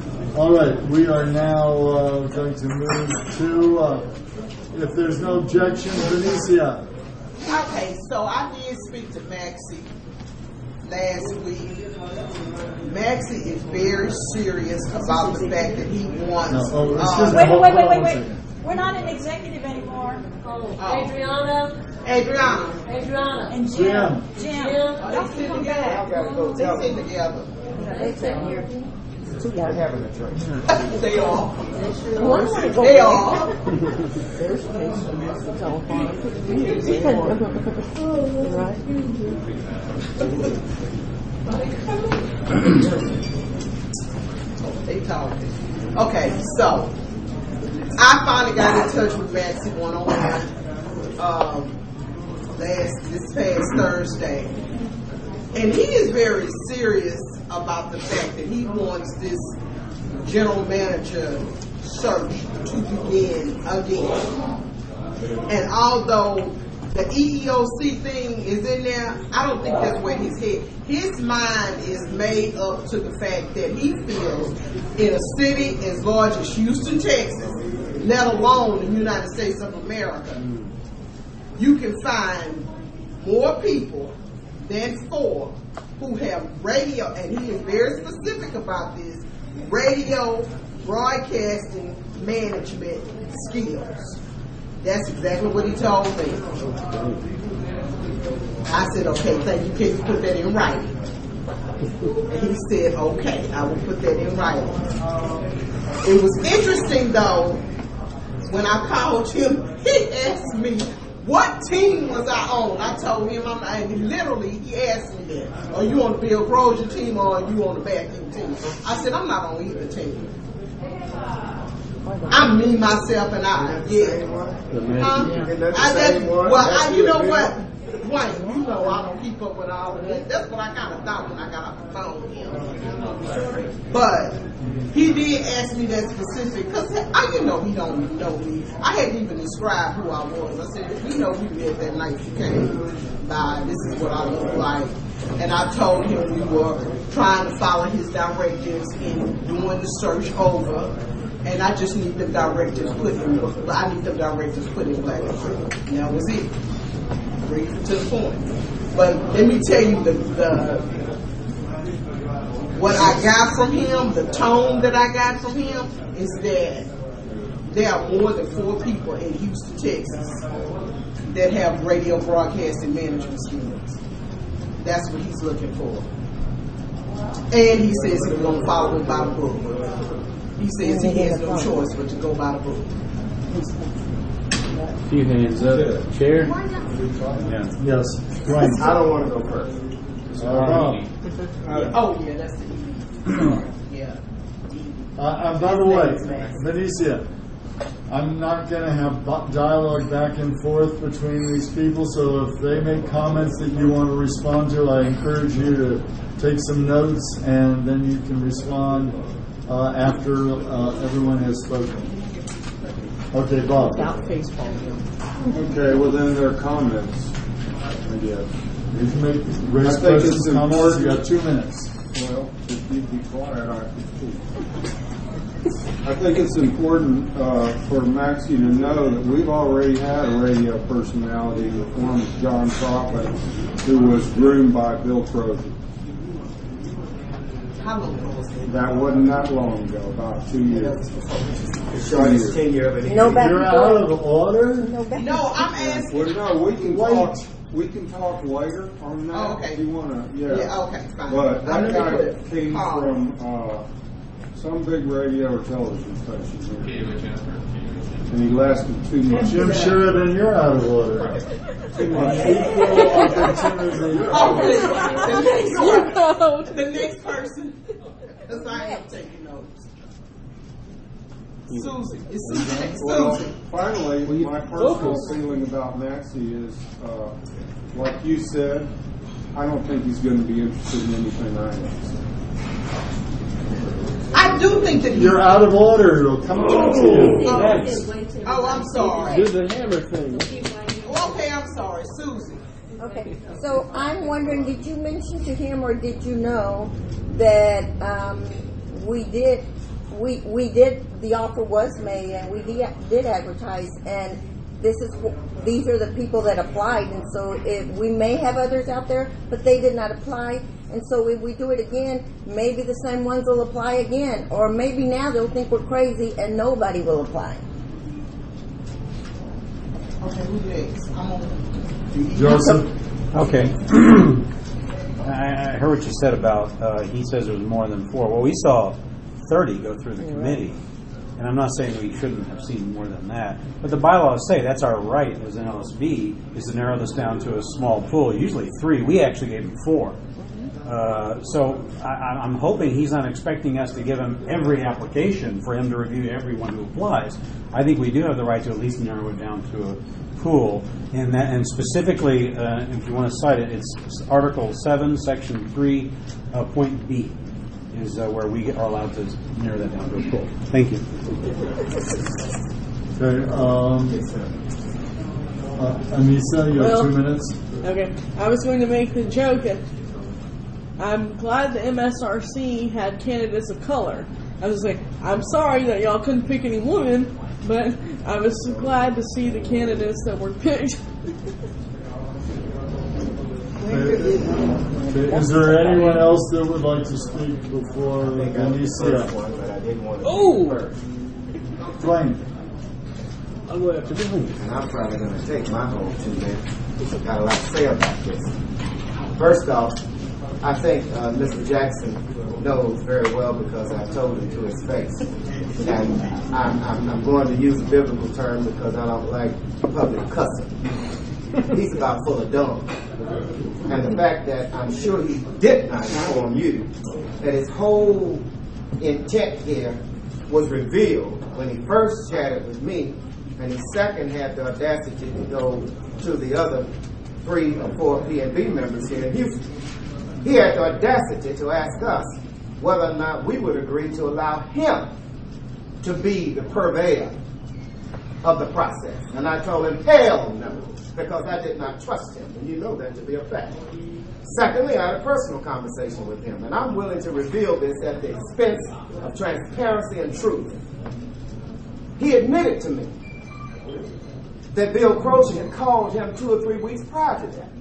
All right, we are now going to move to, if there's no objection, Benicia. Okay, so I did speak to Maxie last week. Maxie is very serious about the fact that he wants. Wait. We're not in executive anymore. Adriana. And Jim. Y'all sit together. They sit together. They're having a drink. They are. They talking. Okay, so I finally got in touch with Maxie one-on-one this past Thursday, and he is very serious about the fact that he wants this general manager search to begin again. And although the EEOC thing is in there, I don't think that's where his head. His mind is made up to the fact that he feels in a city as large as Houston, Texas, let alone the United States of America, you can find more people than 4 who have radio, and he is very specific about this, radio broadcasting management skills. That's exactly what he told me. I said, okay, thank you. Can you put that in writing? And he said, okay, I will put that in writing. It was interesting, though, when I called him, he asked me, what team was I on? I told him, and literally, he asked me that. Are you on the Bill Crozier team or are you on the vacuum team? I said, I'm not on either team. I'm me, myself, and I. Yeah. You know what? Wayne, you know I don't keep up with all of that. That's what I kind of thought when I got off the phone with him. But he did ask me that specific, because he don't know me. I hadn't even described who I was. I said, you know, we met that night you came by. This is what I look like. And I told him we were trying to follow his directives in doing the search over. And I just need them directives put in black and white. And that was it. Brief to the point. But let me tell you what I got from him, the tone that I got from him is that there are more than 4 people in Houston, Texas that have radio broadcasting management skills. That's what he's looking for. And he says he's going to follow it by the book. He says he has no choice but to go by the book. Few hands up. Chair? Yeah. Yes. Right. I don't want to go first. That's the yeah. By the way, Benicia, I'm not going to have dialogue back and forth between these people, so if they make comments that you want to respond to, I encourage you to take some notes, and then you can respond after everyone has spoken. Okay, Bob. Okay, well then there are comments, I guess. You can raise questions, comments. You got 2 minutes. Well, if you'd be quiet, I think it's important for Maxie to know that we've already had a radio personality in the form of John Prophet, who was groomed by Bill Crozier. How long ago was that? That wasn't that long ago, about 2 years. Shortest tenure of any. You're out of order? No, I'm asking. Well, no, we can talk. We can talk later on that. Oh, okay. If you want to, Yeah, okay, fine. But that guy came from some big radio or television station here. And he lasted 2 months. Jim Sheridan, you're out of order. Too much equal opportunity. The next person, because I am taking notes. Susie. It's Susie. Well, finally, my personal feeling about Maxie is, like you said, I don't think he's going to be interested in anything I am. I do think that you're out of order. It'll come back to you. Oh, I'm sorry. Do the hammer thing. Okay, I'm sorry. Susie. Okay, so I'm wondering, did you mention to him or did you know that we did we did, the offer was made, and we did advertise, and these are the people that applied, and so we may have others out there, but they did not apply, and so if we do it again, maybe the same ones will apply again, or maybe now they'll think we're crazy and nobody will apply. Okay, who next? I'm on. Joseph? Okay. I heard what you said about, he says there was more than 4. Well, we saw 30 go through the committee. And I'm not saying we shouldn't have seen more than that. But the bylaws say that's our right as an LSB, is to narrow this down to a small pool, usually 3. We actually gave him 4. So I'm hoping he's not expecting us to give him every application for him to review everyone who applies. I think we do have the right to at least narrow it down to a pool. And specifically, if you want to cite it, it's Article 7, Section 3, point B. Is where we are allowed to narrow that down to a pool. Thank you. Okay, Anissa, you have 2 minutes. Okay, I was going to make the joke that I'm glad the MSRC had candidates of color. I was like, I'm sorry that y'all couldn't pick any women, but I was glad to see the candidates that were picked. Is there anyone else that would like to speak before Anissa? Oh! Dwayne. I'll go after Dwayne. And I'm probably going to take my whole 2 minutes. I've got a lot to say about this. First off, I think Mr. Jackson knows very well because I told him to his face. And I'm going to use a biblical term because I don't like public cussing. He's about full of dung. And the fact that I'm sure he did not inform you that his whole intent here was revealed when he first chatted with me, and he second had the audacity to go to the other 3 or 4 PNB members here in Houston. He had the audacity to ask us whether or not we would agree to allow him to be the purveyor of the process. And I told him, hell no, because I did not trust him, and you know that to be a fact. Secondly, I had a personal conversation with him, and I'm willing to reveal this at the expense of transparency and truth. He admitted to me that Bill Croce had called him 2 or 3 weeks prior to that,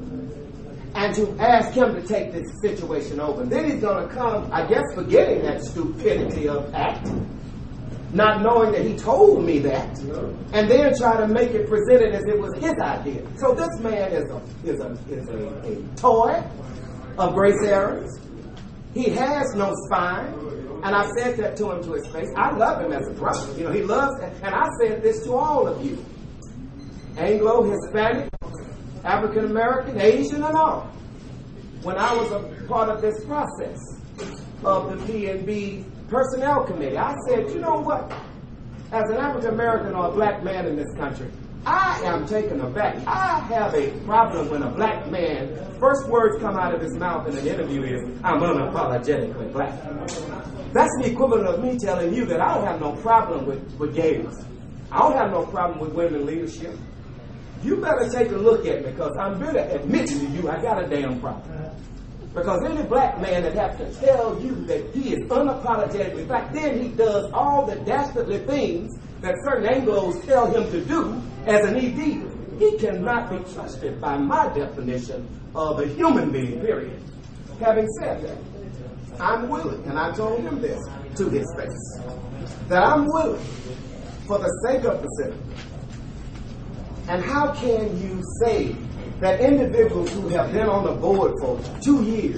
and to ask him to take this situation over. And then he's going to come, I guess, forgetting that stupidity of act, not knowing that he told me that, and then try to make it presented as it was his idea. So this man is a toy of Grace Aarons. He has no spine, and I said that to him to his face. I love him as a brother. You know, he loves, and I said this to all of you, Anglo, Hispanic, African American, Asian, and all. When I was a part of this process of the PNB Personnel Committee, I said, you know what? As an African American or a black man in this country, I am taken aback. I have a problem when a black man, first words come out of his mouth in an interview is, I'm unapologetically black. That's the equivalent of me telling you that I don't have no problem with gays. I don't have no problem with women leadership. You better take a look at me, because I'm better admitting to you I got a damn problem. Because any black man that has to tell you that he is unapologetically black, then he does all the dastardly things that certain Anglos tell him to do as an ED. He cannot be trusted by my definition of a human being, period. Having said that, I'm willing, and I told him this to his face, that I'm willing, for the sake of Pacific. And how can you say that individuals who have been on the board for 2 years,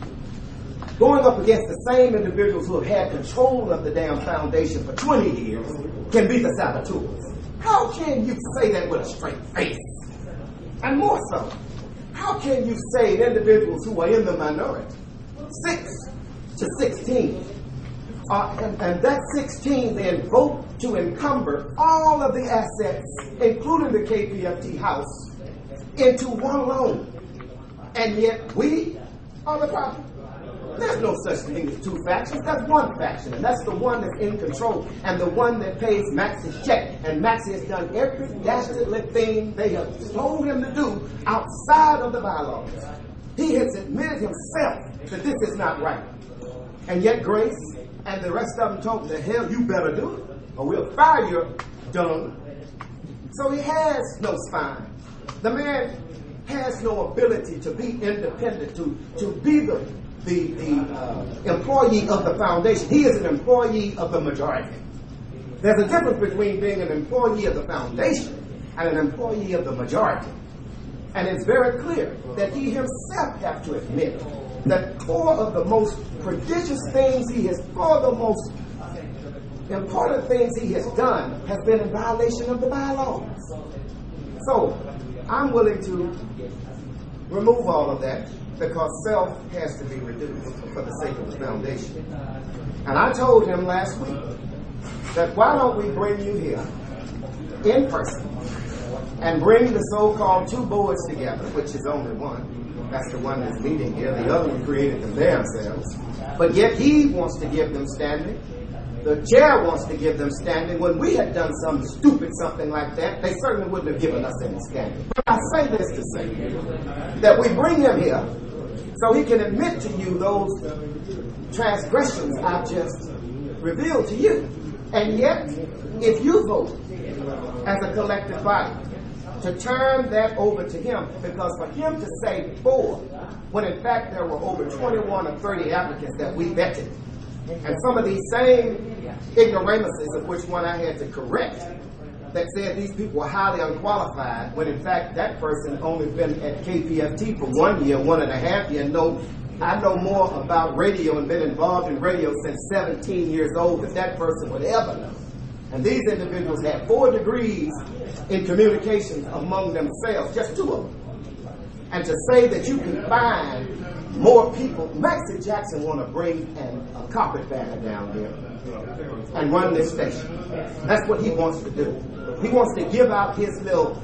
going up against the same individuals who have had control of the damn foundation for 20 years, can be the saboteurs? How can you say that with a straight face? And more so, how can you say that individuals who are in the minority, 6 to 16, and that 16 then vote to encumber all of the assets, including the KPFT house, into one loan, and yet we are the problem? There's no such thing as 2 factions. That's one faction, and that's the one that's in control, and the one that pays Max's check. And Max has done every dastardly thing they have told him to do outside of the bylaws. He has admitted himself that this is not right. And yet Grace And the rest of them told him, the hell, you better do it, or we'll fire you, done. So he has no spine. The man has no ability to be independent, to be the employee of the foundation. He is an employee of the majority. There's a difference between being an employee of the foundation and an employee of the majority. And it's very clear that he himself has to admit that four of the most prodigious things four of the most important things he has done has been in violation of the bylaws. So I'm willing to remove all of that because self has to be reduced for the sake of the foundation. And I told him last week that why don't we bring you here in person and bring the so-called two boards together, which is only one. That's the one that's meeting here. The other one created them themselves. But yet he wants to give them standing. The chair wants to give them standing. When we had done something stupid, something like that, they certainly wouldn't have given us any standing. But I say this to say that we bring him here so he can admit to you those transgressions I've just revealed to you. And yet, if you vote as a collective body to turn that over to him, because for him to say 4, when in fact there were over 21 or 30 applicants that we vetted, and some of these same ignoramuses, of which one I had to correct, that said these people were highly unqualified, when in fact that person only been at KPFT for 1 year, 1.5 years. I know more about radio and been involved in radio since 17 years old than that person would ever know. And these individuals had 4 degrees in communication among themselves, just 2 of them. And to say that you can find more people, Maxie Jackson want to bring a carpetbagger down here and run this station. That's what he wants to do. He wants to give out his little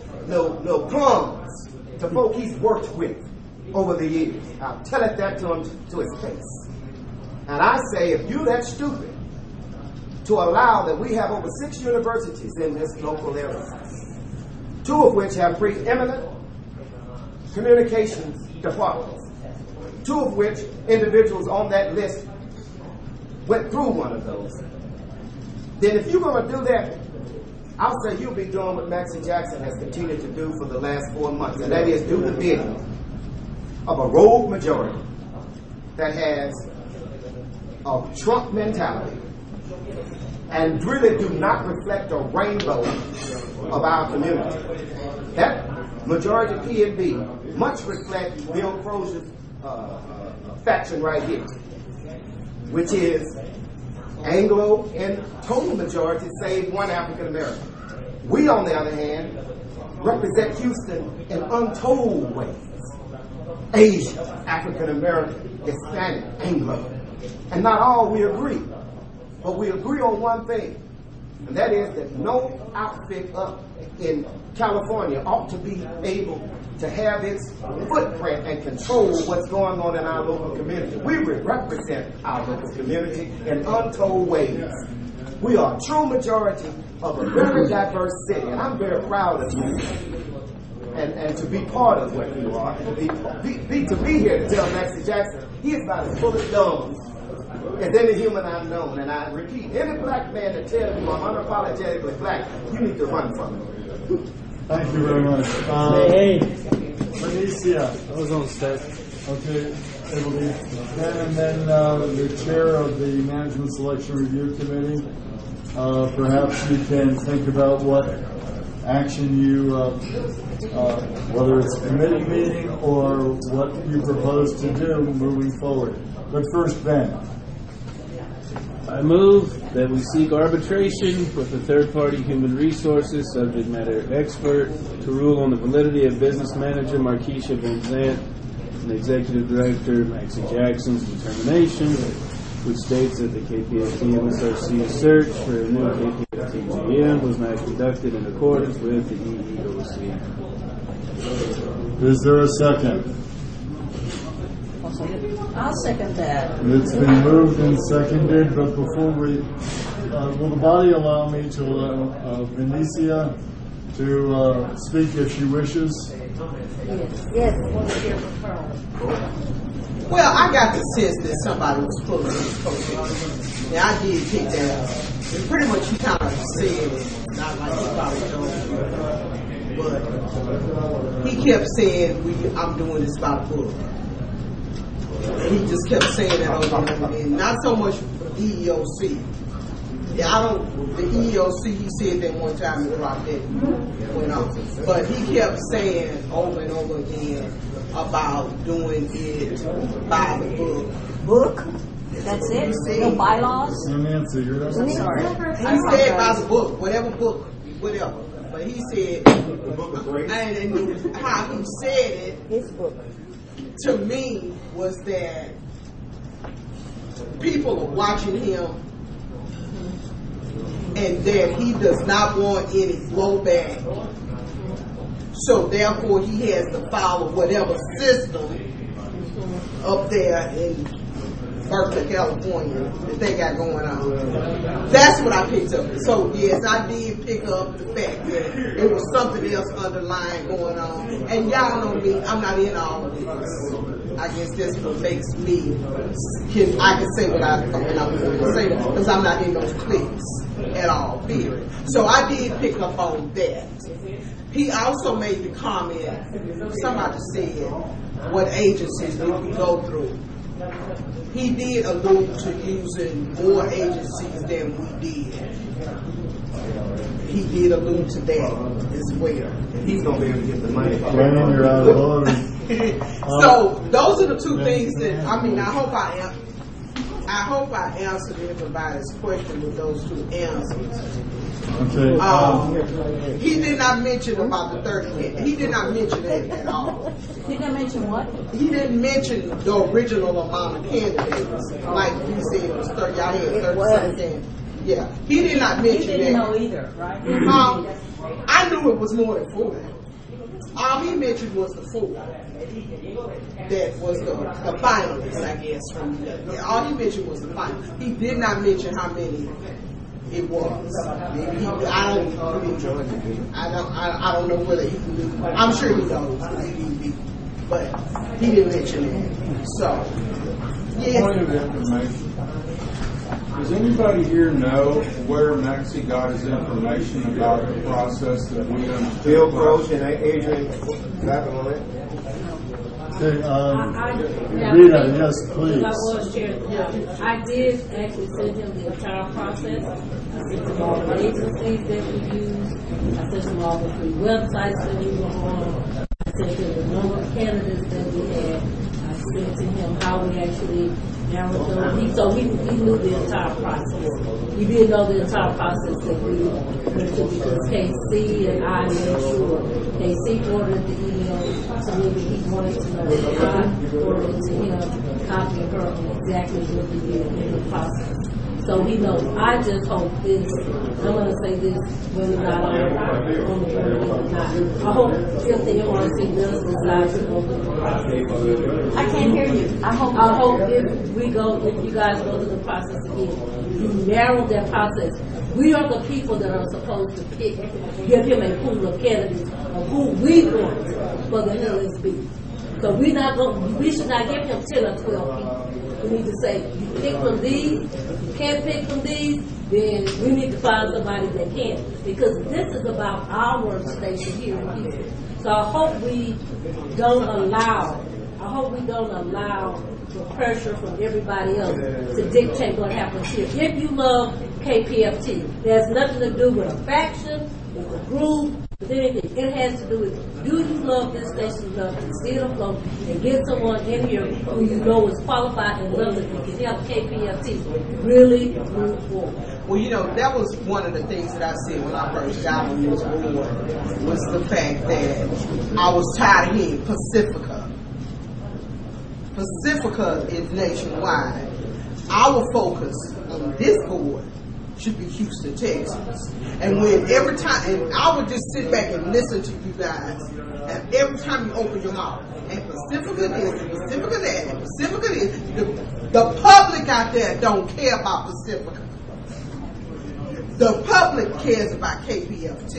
plums to folk he's worked with over the years. I'll tell it that to him to his face. And I say, if you're that stupid to allow that we have over 6 universities in this local area, 2 of which have preeminent communications departments, 2 of which individuals on that list went through one of those, then if you're going to do that, I'll say you'll be doing what Maxie Jackson has continued to do for the last 4 months, and that is do the bidding of a rogue majority that has a Trump mentality and really do not reflect a rainbow of our community. That majority PNB much reflects Bill Crozier's faction right here, which is Anglo and total majority save one African American. We, on the other hand, represent Houston in untold ways. Asian, African American, Hispanic, Anglo. And not all we agree, but we agree on one thing, and that is that no outfit up in California ought to be able to have its footprint and control what's going on in our local community. We represent our local community in untold ways. We are a true majority of a very diverse city, and I'm very proud of you. And to be part of what you are, and to be here to tell Maxie Jackson he is about as full of dumb as any human I've known. And I repeat, any black man that tells you I'm unapologetically black, you need to run from him. Thank you very much. Benicia. I was on set. Okay, it'll be Ben and then the chair of the Management Selection Review Committee. Perhaps you can think about what action you, whether it's a committee meeting or what you propose to do moving forward. But first, Ben. I move that we seek arbitration with a third-party human resources subject matter expert to rule on the validity of business manager Markeisha Van Zant and executive director Maxie Jackson's determination, which states that the KPFT MSRC search for a new KPFT GM was not conducted in accordance with the EEOC. Is there a second? I'll second that. It's been moved and seconded, but before we, will the body allow me to allow Benicia to speak if she wishes? Yes. Well, I got the sense that somebody was pulling his coattails. Yeah, I did pick that up. And pretty much he kind of said it, not like he probably told me, but he kept saying, I'm doing this by the book. And he just kept saying that over and over again. Not so much for EEOC. Yeah, the EEOC, he said that one time and dropped it, went off. But he kept saying over and over again about doing it by the book. Book? That's it? No bylaws? So Nancy, you're I'm sorry. He said by the book, whatever book, whatever. But he said, and how he said it, His book. to me, was that people are watching him and that he does not want any blowback. So therefore he has to follow whatever system up there in Berkeley, California that they got going on. That's what I picked up. So yes, I did pick up the fact that it was something else underlying going on. And y'all know me, I'm not in all of this. I guess that's what makes me, I can say what I'm going to say because I'm not in those cliques at all, period. So I did pick up on that. He also made the comment, somebody said, what agencies did we go through? He did allude to using more agencies than we did. He did allude to that as well. He's going to be able to get the money. Brandon, you're out of order. So those are the two things that, I hope I answered everybody's question with those two answers. Okay. He did not mention about the 30. He did not mention that at all. He didn't mention what? He didn't mention the original amount of candidates. Like you said, it was 30. Y'all had 30 something. Yeah. He did not He mention didn't that. know either, right? I knew it was more than 4. All he mentioned was the 4. That was the finalists, I guess. All he mentioned was the finalists. He did not mention how many it was. Maybe I don't know whether he can do. I'm sure he knows, but he didn't mention it. So, Point of information. Does anybody here know where Maxie got his information about the process that we understood? Bill Croce and Adrian Lavalette. Okay, Yeah, Rita, yes, please. I was chair. I did actually send him the entire process. I sent him all the agencies that we use. I sent him all the free websites that we were on. I sent him the number of candidates that we had. I sent to him how we actually narrowed them. So he knew the entire process. He didn't know the entire process that we went to because KC and I made sure KC ordered the email, so maybe he wanted to know that I ordered to him, copying her exactly what we did in the process. So he knows. I just hope this, I'm going to say this, whether or not on the board or not. I hope if the MRC does decide to go through the process. I can't hear you. I hope if you guys go through the process again, you narrow that process. We are the people that are supposed to pick, give him a pool of candidates of who we want for the LSB. So we should not give him 10 or 12 people. We need to say, you pick from these, you can't pick from these, then we need to find somebody that can. Because this is about our workstation here in Houston. So I hope we don't allow the pressure from everybody else to dictate what happens here. If you love KPFT, it has nothing to do with a faction, with a group, with anything. It has to do with, do you love this station enough to see it afloat and get someone in here who you know is qualified and loves it and can help KPFT really move forward. well, that was one of the things that I said when I first got on this board, was the fact that I was tired of hearing Pacifica. Pacifica is nationwide. Our focus on this board should be Houston, Texas. And when every time, and I would just sit back and listen to you guys, and every time you open your mouth, and Pacifica this, and Pacifica that, and Pacifica this, the public out there don't care about Pacifica. The public cares about KPFT.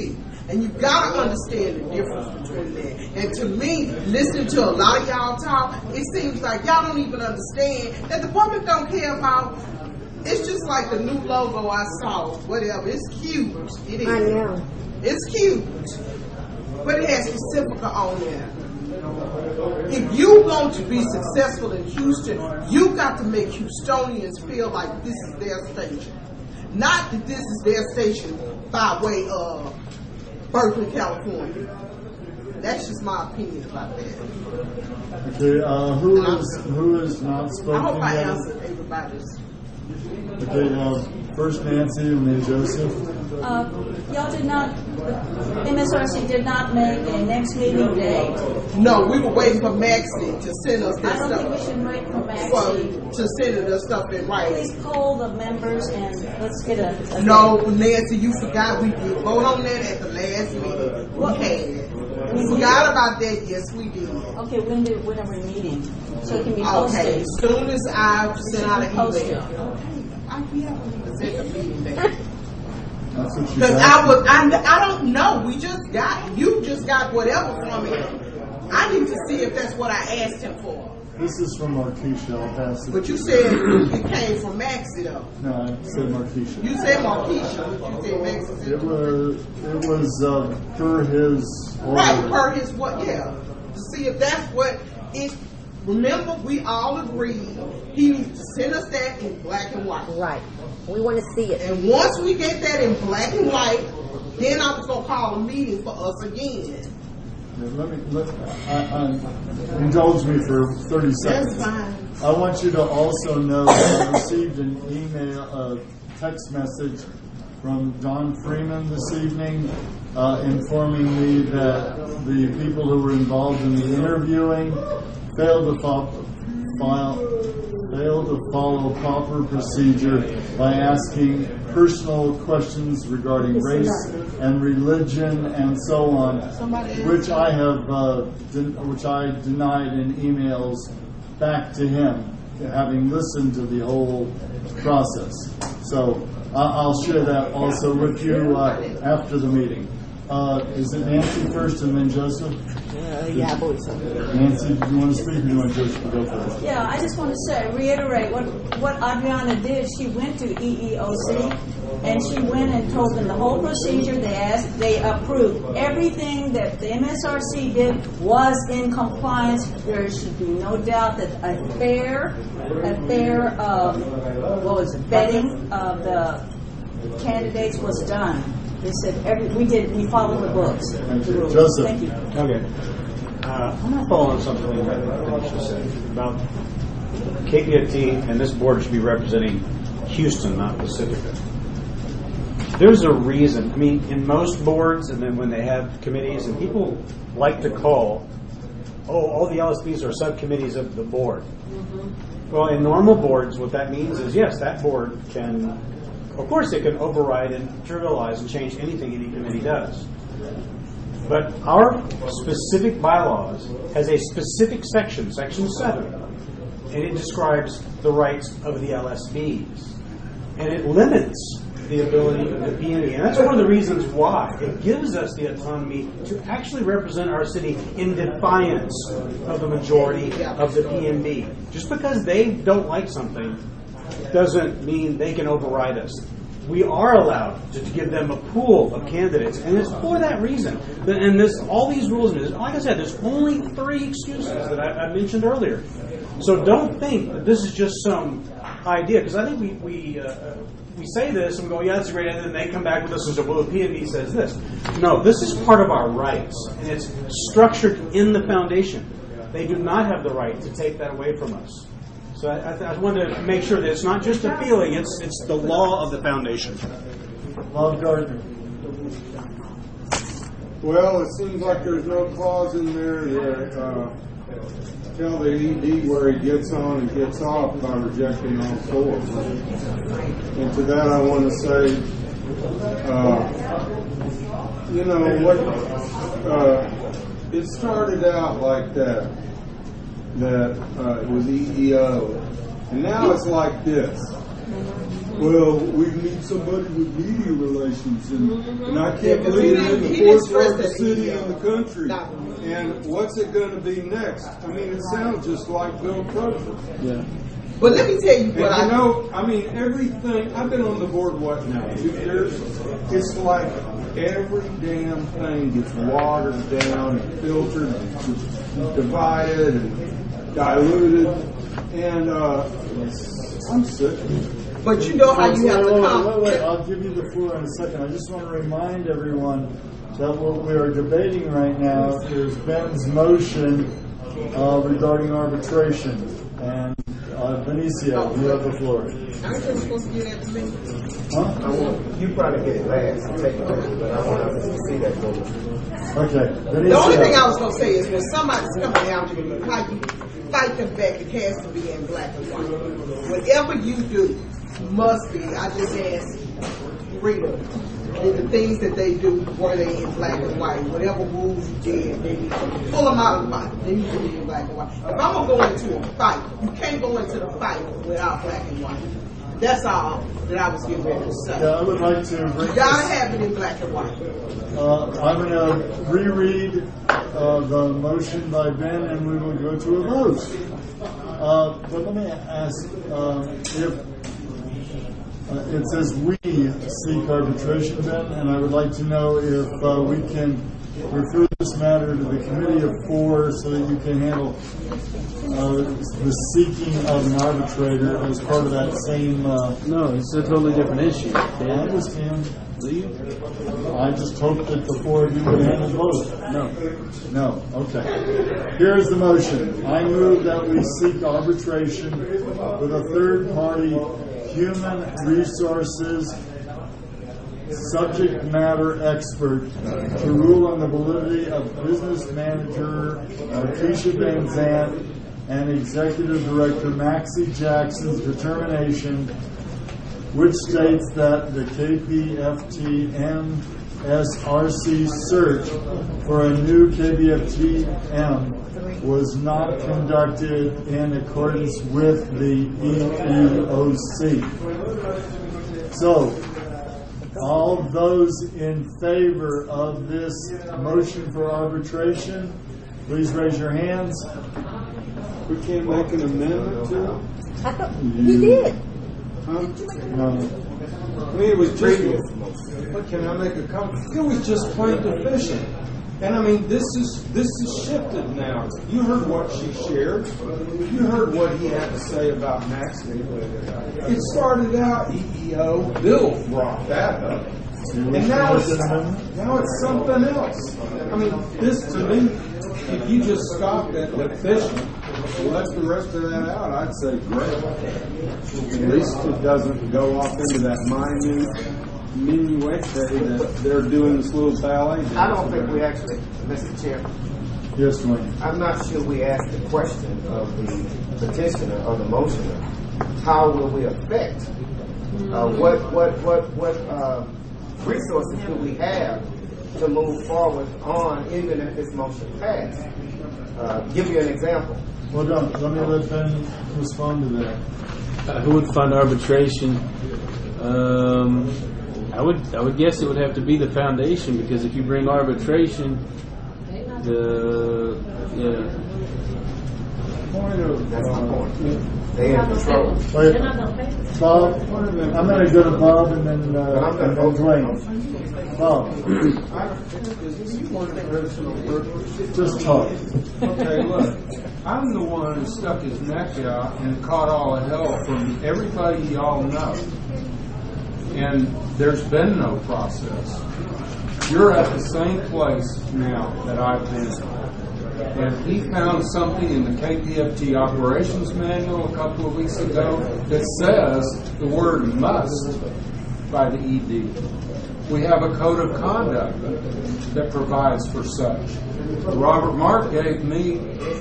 And you gotta understand the difference between that. And to me, listening to a lot of y'all talk, it seems like y'all don't even understand that the public don't care about. It's just like the new logo I saw, whatever. It's cute. It is. I know. It's cute. But it has Pacifica on there. If you want to be successful in Houston, you got to make Houstonians feel like this is their station. Not that this is their station by way of Berkeley, California. That's just my opinion about that. Okay, who is not spoken I hope I yet? answered everybody's. Okay, first Nancy and then Joseph. Y'all did not, MSRC did not make a next meeting date. No, we were waiting for Maxie to send us I that don't think we stuff. should wait for Maxie. To send us stuff in writing. Please poll the members and let's get a No, Nancy, you forgot we did vote on that at the last meeting. We had. We forgot about that. Yes, we did. Okay, when are we meeting? So it can be Okay, posted. as soon as I send out an Posted. email. We haven't even set the meeting date. That's what you Because got. I don't know. You just got whatever from him. I need to see if that's what I asked him for. This is from Markeisha. I'll pass it. But you said it came from Maxie though. No, I said Markeisha. You said Markeisha, but you said Maxie. It was per his order. Right, per his what? Yeah. To see if that's what it. Remember, we all agreed he needs to send us that in black and white. Right. We want to see it. And once we get that in black and white, then I was going to call a meeting for us again. Indulge me for 30 seconds. That's fine. I want you to also know that I received an text message from Don Freeman this evening informing me that the people who were involved in the interviewing failed to follow proper procedure by asking personal questions regarding race and religion and so on, which I denied in emails back to him, having listened to the whole process. So I'll share that also with you after the meeting. Is it Nancy first and then Joseph? Yeah, I believe so. Nancy, do you want to speak or do you want Joseph to go first? Yeah, I just want to reiterate what Adriana did. She went to EEOC and she went and told them the whole procedure. They approved everything that the MSRC did was in compliance. There should be no doubt that a fair vetting of the candidates was done. They said we followed the books. Thank you. The rules. Joseph. Thank you. Okay. I'm going to follow on something that Felicia said about KPFT and this board should be representing Houston, not Pacifica. There's a reason. I mean, in most boards, and then when they have committees, and people like to call, all the LSBs are subcommittees of the board. Mm-hmm. Well, in normal boards, what that means is, yes, that board can, of course, it can override and trivialize and change anything any committee does. But our specific bylaws has a specific section, Section 7, and it describes the rights of the LSBs. And it limits the ability of the PMB. And that's one of the reasons why it gives us the autonomy to actually represent our city in defiance of the majority of the PMB. Just because they don't like something doesn't mean they can override us. We are allowed to give them a pool of candidates, and it's for that reason. And all these rules, like I said, there's only 3 excuses that I mentioned earlier. So don't think that this is just some idea, because I think we say this and we go, yeah, that's a great idea, and they come back with us and say, well, the PMB says this. No, this is part of our rights, and it's structured in the foundation. They do not have the right to take that away from us. So I wanted to make sure that it's not just a feeling, it's the law of the foundation. Bob Gardner. Well, it seems like there's no clause in there that tell the ED where he gets on and gets off by rejecting all 4. And to that I want to say, it started out like that it was EEO, and now it's like this. well, we need somebody with media relations, and I can't because believe he it in didn't- the he didn't fourth stress largest that city he, in the country. not- And what's it going to be next? I mean, it sounds just like Bill Cosby. Yeah. But let me tell you And what you know, I mean, everything, I've been on the board, what now, 2 years? It's like every damn thing gets watered down and filtered and divided and diluted. And I'm sick of it. But you know how you have to come. Wait, I'll give you the floor in a second. I just want to remind everyone that what we are debating right now is Ben's motion regarding arbitration. And Benicia, you have the floor. Aren't you supposed to give that to me? Huh? You probably get it last and take it over, but I want to see that movie. Okay. Benicia. The only thing I was going to say is when somebody's coming down to you, how you fight them back, it has to be in black and white. Whatever you do must be, I just asked Rita, did the things that they do, were they in black and white? Whatever rules you did, they need to pull them out of the fight. They need to be in black and white. If I'm going to go into a fight, you can't go into the fight without black and white. That's all that I was getting ready to say. Yeah, I would like to bring You gotta have it in black and white. I'm going to reread the motion by Ben, and we will go to a vote. But let me ask if it says we seek arbitration, Ben, and I would like to know if we can refer this matter to the committee of 4 so that you can handle the seeking of an arbitrator as part of that same. No, it's a totally different issue. I understand. Leave? I just hope that the 4 of you would handle both. No. No. Okay. Here's the motion. I move that we seek arbitration with a third party human resources subject matter expert to rule on the validity of business manager Keisha Van Zandt and executive director Maxie Jackson's determination, which states that the KPFT MSRC search for a new KPFT-M was not conducted in accordance with the EEOC. So, all those in favor of this motion for arbitration, please raise your hands. We can't make an amendment to it? I thought he did. Huh? No. I mean, it was just, but can I make a comment? It was just plain deficient. And I mean, this is shifted now. You heard what she shared. You heard what he had to say about Maxie. It started out EEO. Bill brought that up. And now it's something else. I mean, this to me, if you just stopped at deficient and left the rest of that out, I'd say great. At least it doesn't go off into that minuet that they're doing this little ballet. I don't think we actually, Mr. Chairman, Yes, Dwayne. I'm not sure we asked the question of the petitioner or the motioner. How will we affect? What resources do we have to move forward on, even if this motion passed? Give you an example. Well done. Let me let Ben respond to that. Who would fund arbitration? I would guess it would have to be the foundation, because if you bring arbitration, That's my point. They in control. Wait, Bob, I'm going to go to Bob and then Dwayne. Bob, just talk. Okay, look, I'm the one who stuck his neck out and caught all the hell from everybody y'all know. And there's been no process. You're at the same place now that I've been. And he found something in the KPFT operations manual a couple of weeks ago that says the word must by the ED. We have a code of conduct that provides for such. Robert Mark gave me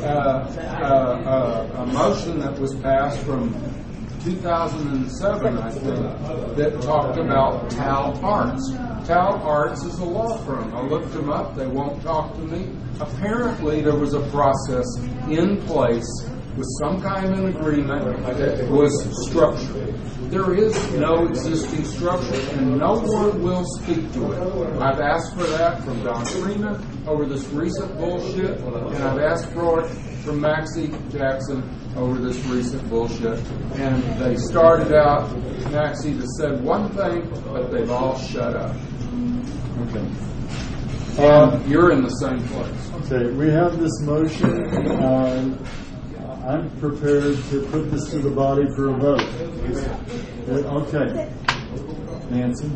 a motion that was passed from 2007, I think, that talked about Tal Arts. Tal Arts is a law firm. I looked them up. They won't talk to me. Apparently, there was a process in place with some kind of an agreement that was structured. there is no existing structure, and no one will speak to it. I've asked for that from Don Freeman over this recent bullshit, and I've asked for it from Maxie Jackson over this recent bullshit. And they started out, Maxie just said one thing, but they've all shut up. Okay. And you're in the same place. Okay, we have this motion. I'm prepared to put this to the body for a vote. Okay. Nancy?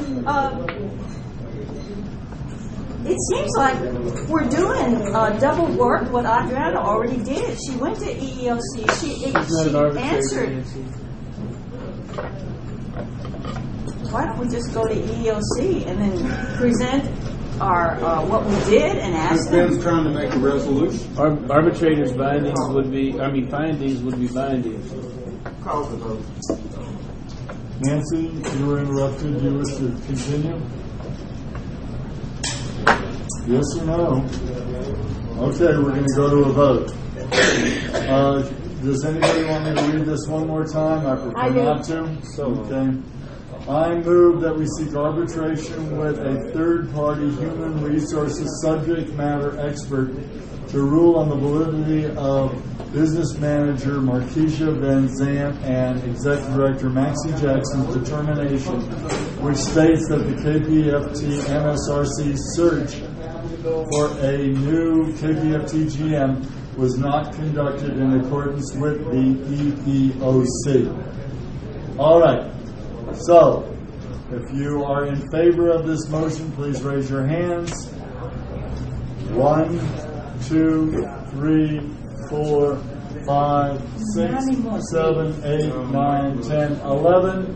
It seems like we're doing double work what Adriana already did. She went to EEOC. She answered. Why don't we just go to EEOC and then present our what we did and ask them? Ben's trying to make a resolution. Arbitrators' findings would be binding. Call the vote. Nancy, you were interrupted. You wish to continue? Yes or no? Okay, we're going to go to a vote. Does anybody want me to read this one more time? I prefer not to. Okay. I move that we seek arbitration with a third-party human resources subject matter expert to rule on the validity of business manager Markeisha Van Zant and executive director Maxie Jackson's determination, which states that the KPFT MSRC search for a new KPFT GM was not conducted in accordance with the EEOC. All right. So, if you are in favor of this motion, please raise your hands. 1, 2, 3, 4, 5, 6, 7, 8, 9, 10, 11.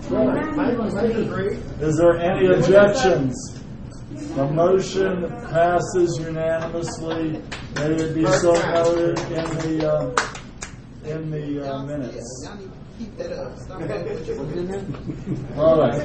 Is there any objections? The motion passes unanimously. May it be so noted in the minutes. Keep that up. Stop that. All right.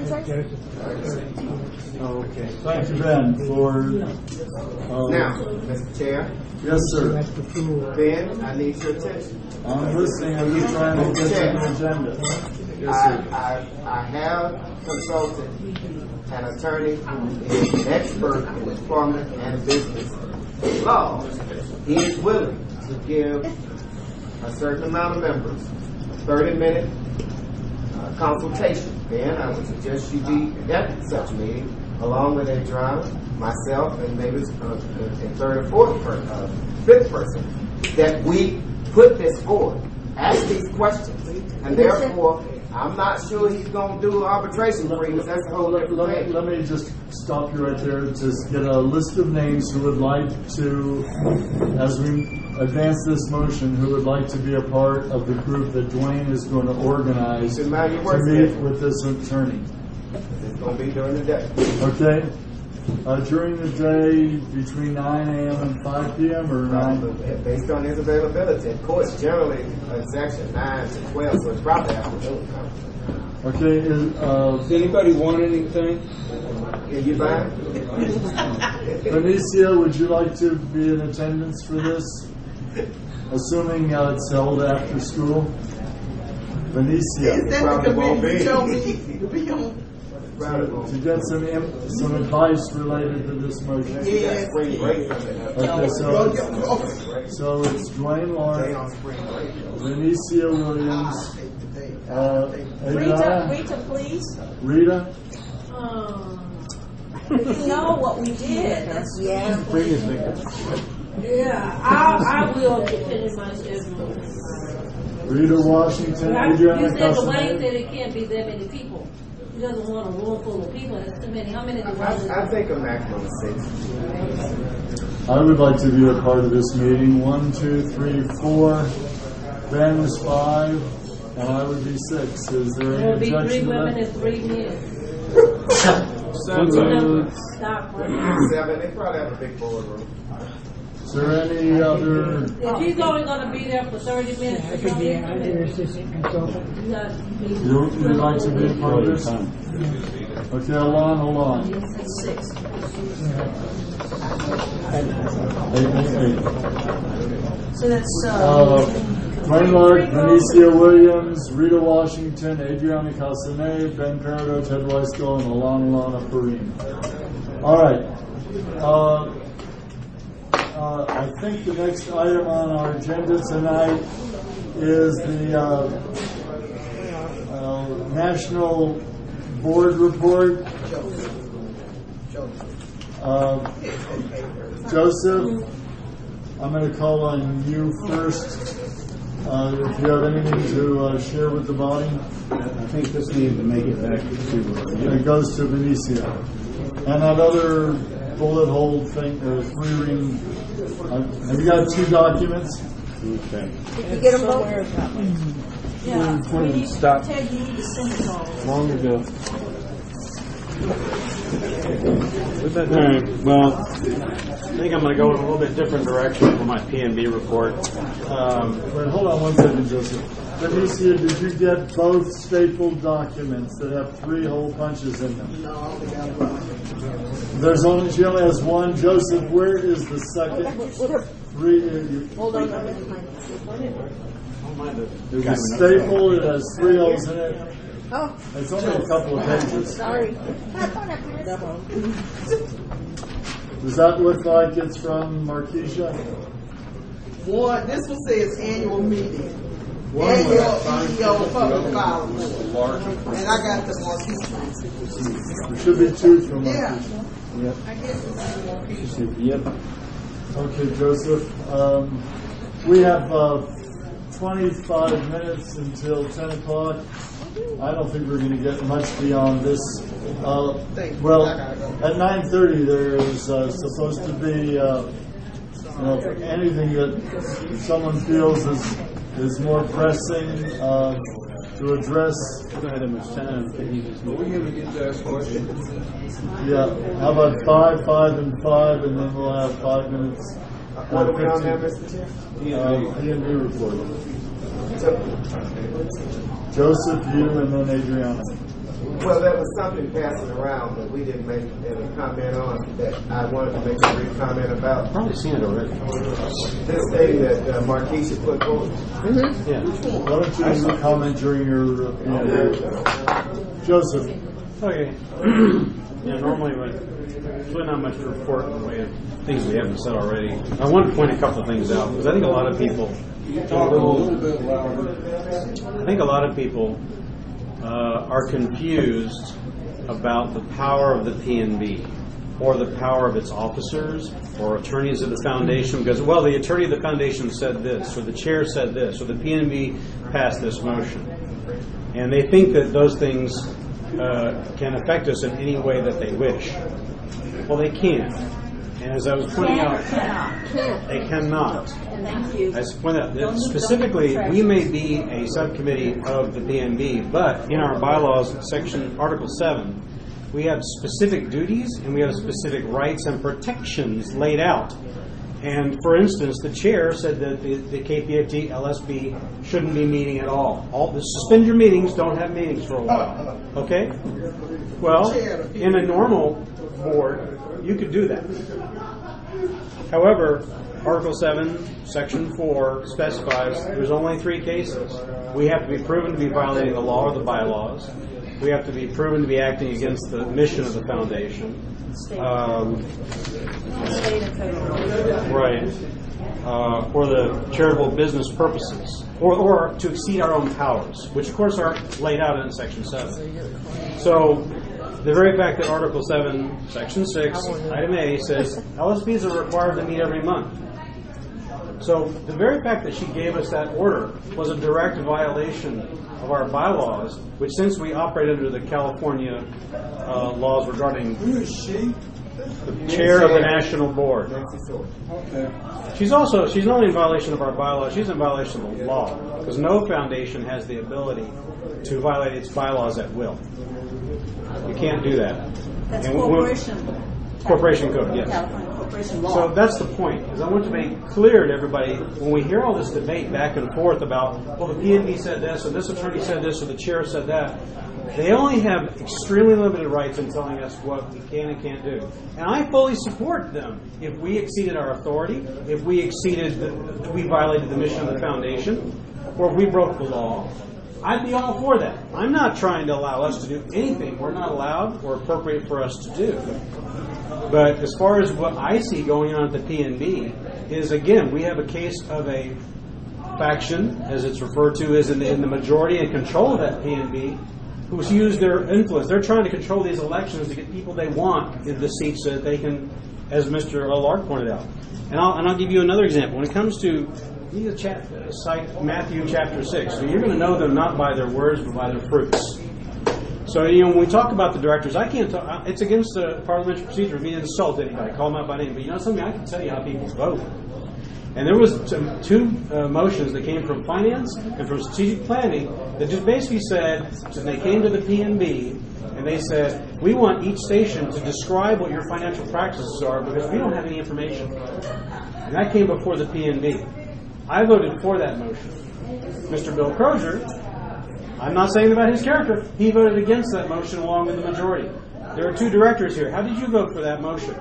Okay. Thank you, Ben, for... Now, Mr. Chair. Yes, sir. Ben, I need your attention. I'm listening. I'm just trying to get to the agenda. Yes, sir. I have consulted an attorney who is an expert in employment and business law. He is willing to give a certain amount of members 30-minute consultation. Ben, I would suggest you be at such a meeting along with a driver, myself, and maybe a third or fourth person, fifth person, that we put this forward, ask these questions, and therefore I'm not sure he's going to do arbitration agreements. That's the whole different thing. Let me just stop you right there to get a list of names who would like to, as we advance this motion, who would like to be a part of the group that Dwayne is going to organize to meet with this attorney. It's going to be during the day. Okay. During the day, between 9 a.m. and 5 p.m. or 9? Based on his availability. Of course, generally section 9 to 12, so it's probably afternoon. Okay. Does anybody want anything? Can you buy Benicia, would you like to be in attendance for this? Assuming it's held after school. Benicia. Is that the committee you told me to be on? To get some advice related to this motion. Yes. Okay, so it's Dwayne Lawrence, Benicia Williams, Rita, please. Rita? You know what we did. That's I will finish my schedule. Rita Washington, Adriana You said the way Casanova. that it can't be that many people. He doesn't want a room full of people. That's too many. How many do I think a maximum of 6. I would like to be a part of this meeting. 1, 2, 3, 4. Ben is 5, and I would be 6. Is there There will any be 3 objection to women that? and 3 men. Stop. 7. They probably have a big boardroom. Is there any other? If he's only going to be there for 30 minutes, I could be an assistant consultant. You'd like to be a part of this? Okay, hold on. That's 6. 8. So that's Dwayne Lark, Benicia Williams, Rita Washington, Adriana Calcine, Ben Parado, Ted Weiskel, and Alana Perrine. All right. I think the next item on our agenda tonight is the National Board Report. Joseph, I'm going to call on you first. If you have anything to share with the body. I think this needed to make it back to. It goes to Benicia. And that other bullet hole thing, or three-ring. Have you got two documents? Okay. Did you get them both? Yeah. We need, Stop. Ted, you need to send it all. Long ago. All right. Well, I think I'm going to go in a little bit different direction for my P&B report. Wait, hold on one second, Joseph. Benicia, did you get both stapled documents that have 3 hole punches in them? No, I only got one. She only has one. Joseph, where is the second? Hold on. There's a staple. It has 3 holes in it. Oh, It's only a couple of pages. sorry. Does that look like it's from Markeisha? One, this one says annual meeting. One Annual was- EEO public forum. And I got the Marquis. There should be 2 from Yeah. Markeisha. I guess it's the Marquis. Yep. Okay, Joseph. We have 25 minutes until 10 o'clock. I don't think we're going to get much beyond this. Well, at 9:30 there is supposed to be anything that someone feels is more pressing to address. We don't have that much time. Are we going to get to ask questions? Yeah. How about 5, and 5, and then we'll have 5 minutes. What are we on there, Mr. Chair? P&B report. Joseph, you, and then Adriana. Well, there was something passing around that we didn't make any comment on that I wanted to make a brief comment about. Probably seen it already. This thing that Markeisha put forward. Yeah. Why don't you comment during your Joseph? Okay. Yeah, normally there's really not much to report in the way of things we haven't said already. I want to point a couple of things out because I think a lot of people. Talk a little bit louder. I think a lot of people are confused about the power of the PNB or the power of its officers or attorneys of the foundation because, well, the attorney of the foundation said this or the chair said this or the PNB passed this motion. And they think that those things can affect us in any way that they wish. Well, they can't. And as I was pointing out, they cannot. Thank you. I pointed out that specifically, we may be a subcommittee of the PNB, but in our bylaws, section Article 7, we have specific duties and we have specific rights and protections laid out. And for instance, the chair said that the KPFT LSB shouldn't be meeting at all. Suspend your meetings, don't have meetings for a while. Okay? Well, in a normal board, you could do that. However, Article 7, Section 4 specifies there's only 3 cases. We have to be proven to be violating the law or the bylaws. We have to be proven to be acting against the mission of the foundation. Right. Or the charitable business purposes. Or to exceed our own powers, which of course are laid out in Section 7. So, the very fact that Article 7, Section 6, Item A says LSPs are required to meet every month. So the very fact that she gave us that order was a direct violation of our bylaws, which since we operate under the California laws regarding the chair of the national board. She's not only in violation of our bylaws, she's in violation of the law, because no foundation has the ability to violate its bylaws at will. You can't do that. That's corporation code, yes. California corporation law. So that's the point, is I want to make clear to everybody, when we hear all this debate back and forth about, well, the PNB said this, or this attorney said this, or the chair said that, they only have extremely limited rights in telling us what we can and can't do. And I fully support them if we exceeded our authority, if we violated the mission of the foundation, or if we broke the law, I'd be all for that. I'm not trying to allow us to do anything we're not allowed or appropriate for us to do. But as far as what I see going on at the PNB is, again, we have a case of a faction, as it's referred to as in the majority and control of that PNB, who's used their influence. They're trying to control these elections to get people they want in the seats so that they can, as Mr. Lark pointed out. And I'll give you another example. When it comes to cite Matthew chapter 6. So you're going to know them not by their words, but by their fruits. So, when we talk about the directors, I can't talk, it's against the parliamentary procedure for me to insult anybody, call them out by name. But something, I can tell you how people vote. And there was two motions that came from finance and from strategic planning that just basically said, so they came to the PNB, and they said, we want each station to describe what your financial practices are because we don't have any information. And that came before the PNB. I voted for that motion. Mr. Bill Crozier, I'm not saying about his character, he voted against that motion along with the majority. There are two directors here. How did you vote for that motion?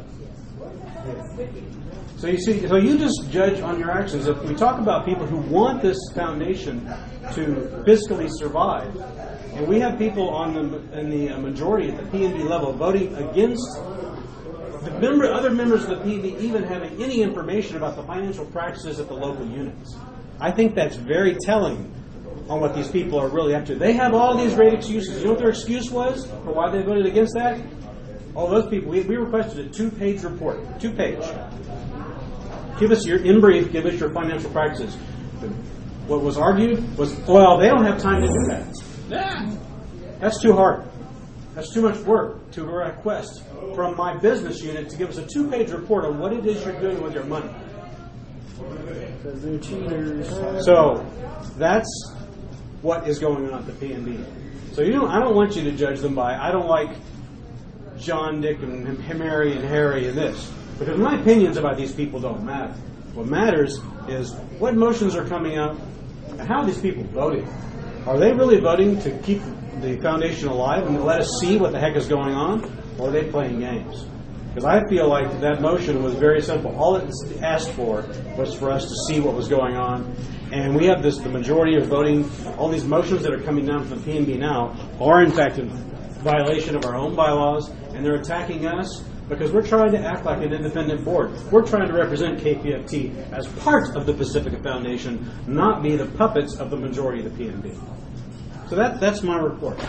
So you see, so you just judge on your actions. If we talk about people who want this foundation to fiscally survive, and we have people in the majority at the PNB level voting against other members of the PNB even having any information about the financial practices at the local units. I think that's very telling on what these people are really up to. They have all these great excuses. You know what their excuse was for why they voted against that? All those people, we requested a 2-page report. 2-page. Give us in brief, give us your financial practices. What was argued was, well, they don't have time to do that. That's too hard. That's too much work to request from my business unit to give us a 2-page report on what it is you're doing with your money. Because they're cheaters. So that's what is going on at the PNB. So I don't want you to judge them by, I don't like John, Dick, and Mary, and Harry, and this. Because my opinions about these people don't matter. What matters is what motions are coming up and how are these people voting. Are they really voting to keep the foundation alive and let us see what the heck is going on? Or are they playing games? Because I feel like that motion was very simple. All it asked for was for us to see what was going on. And we have the majority of voting, all these motions that are coming down from the PNB now are in fact in violation of our own bylaws, and they're attacking us because we're trying to act like an independent board. We're trying to represent KPFT as part of the Pacifica Foundation, not be the puppets of the majority of the PNB. So that's my report.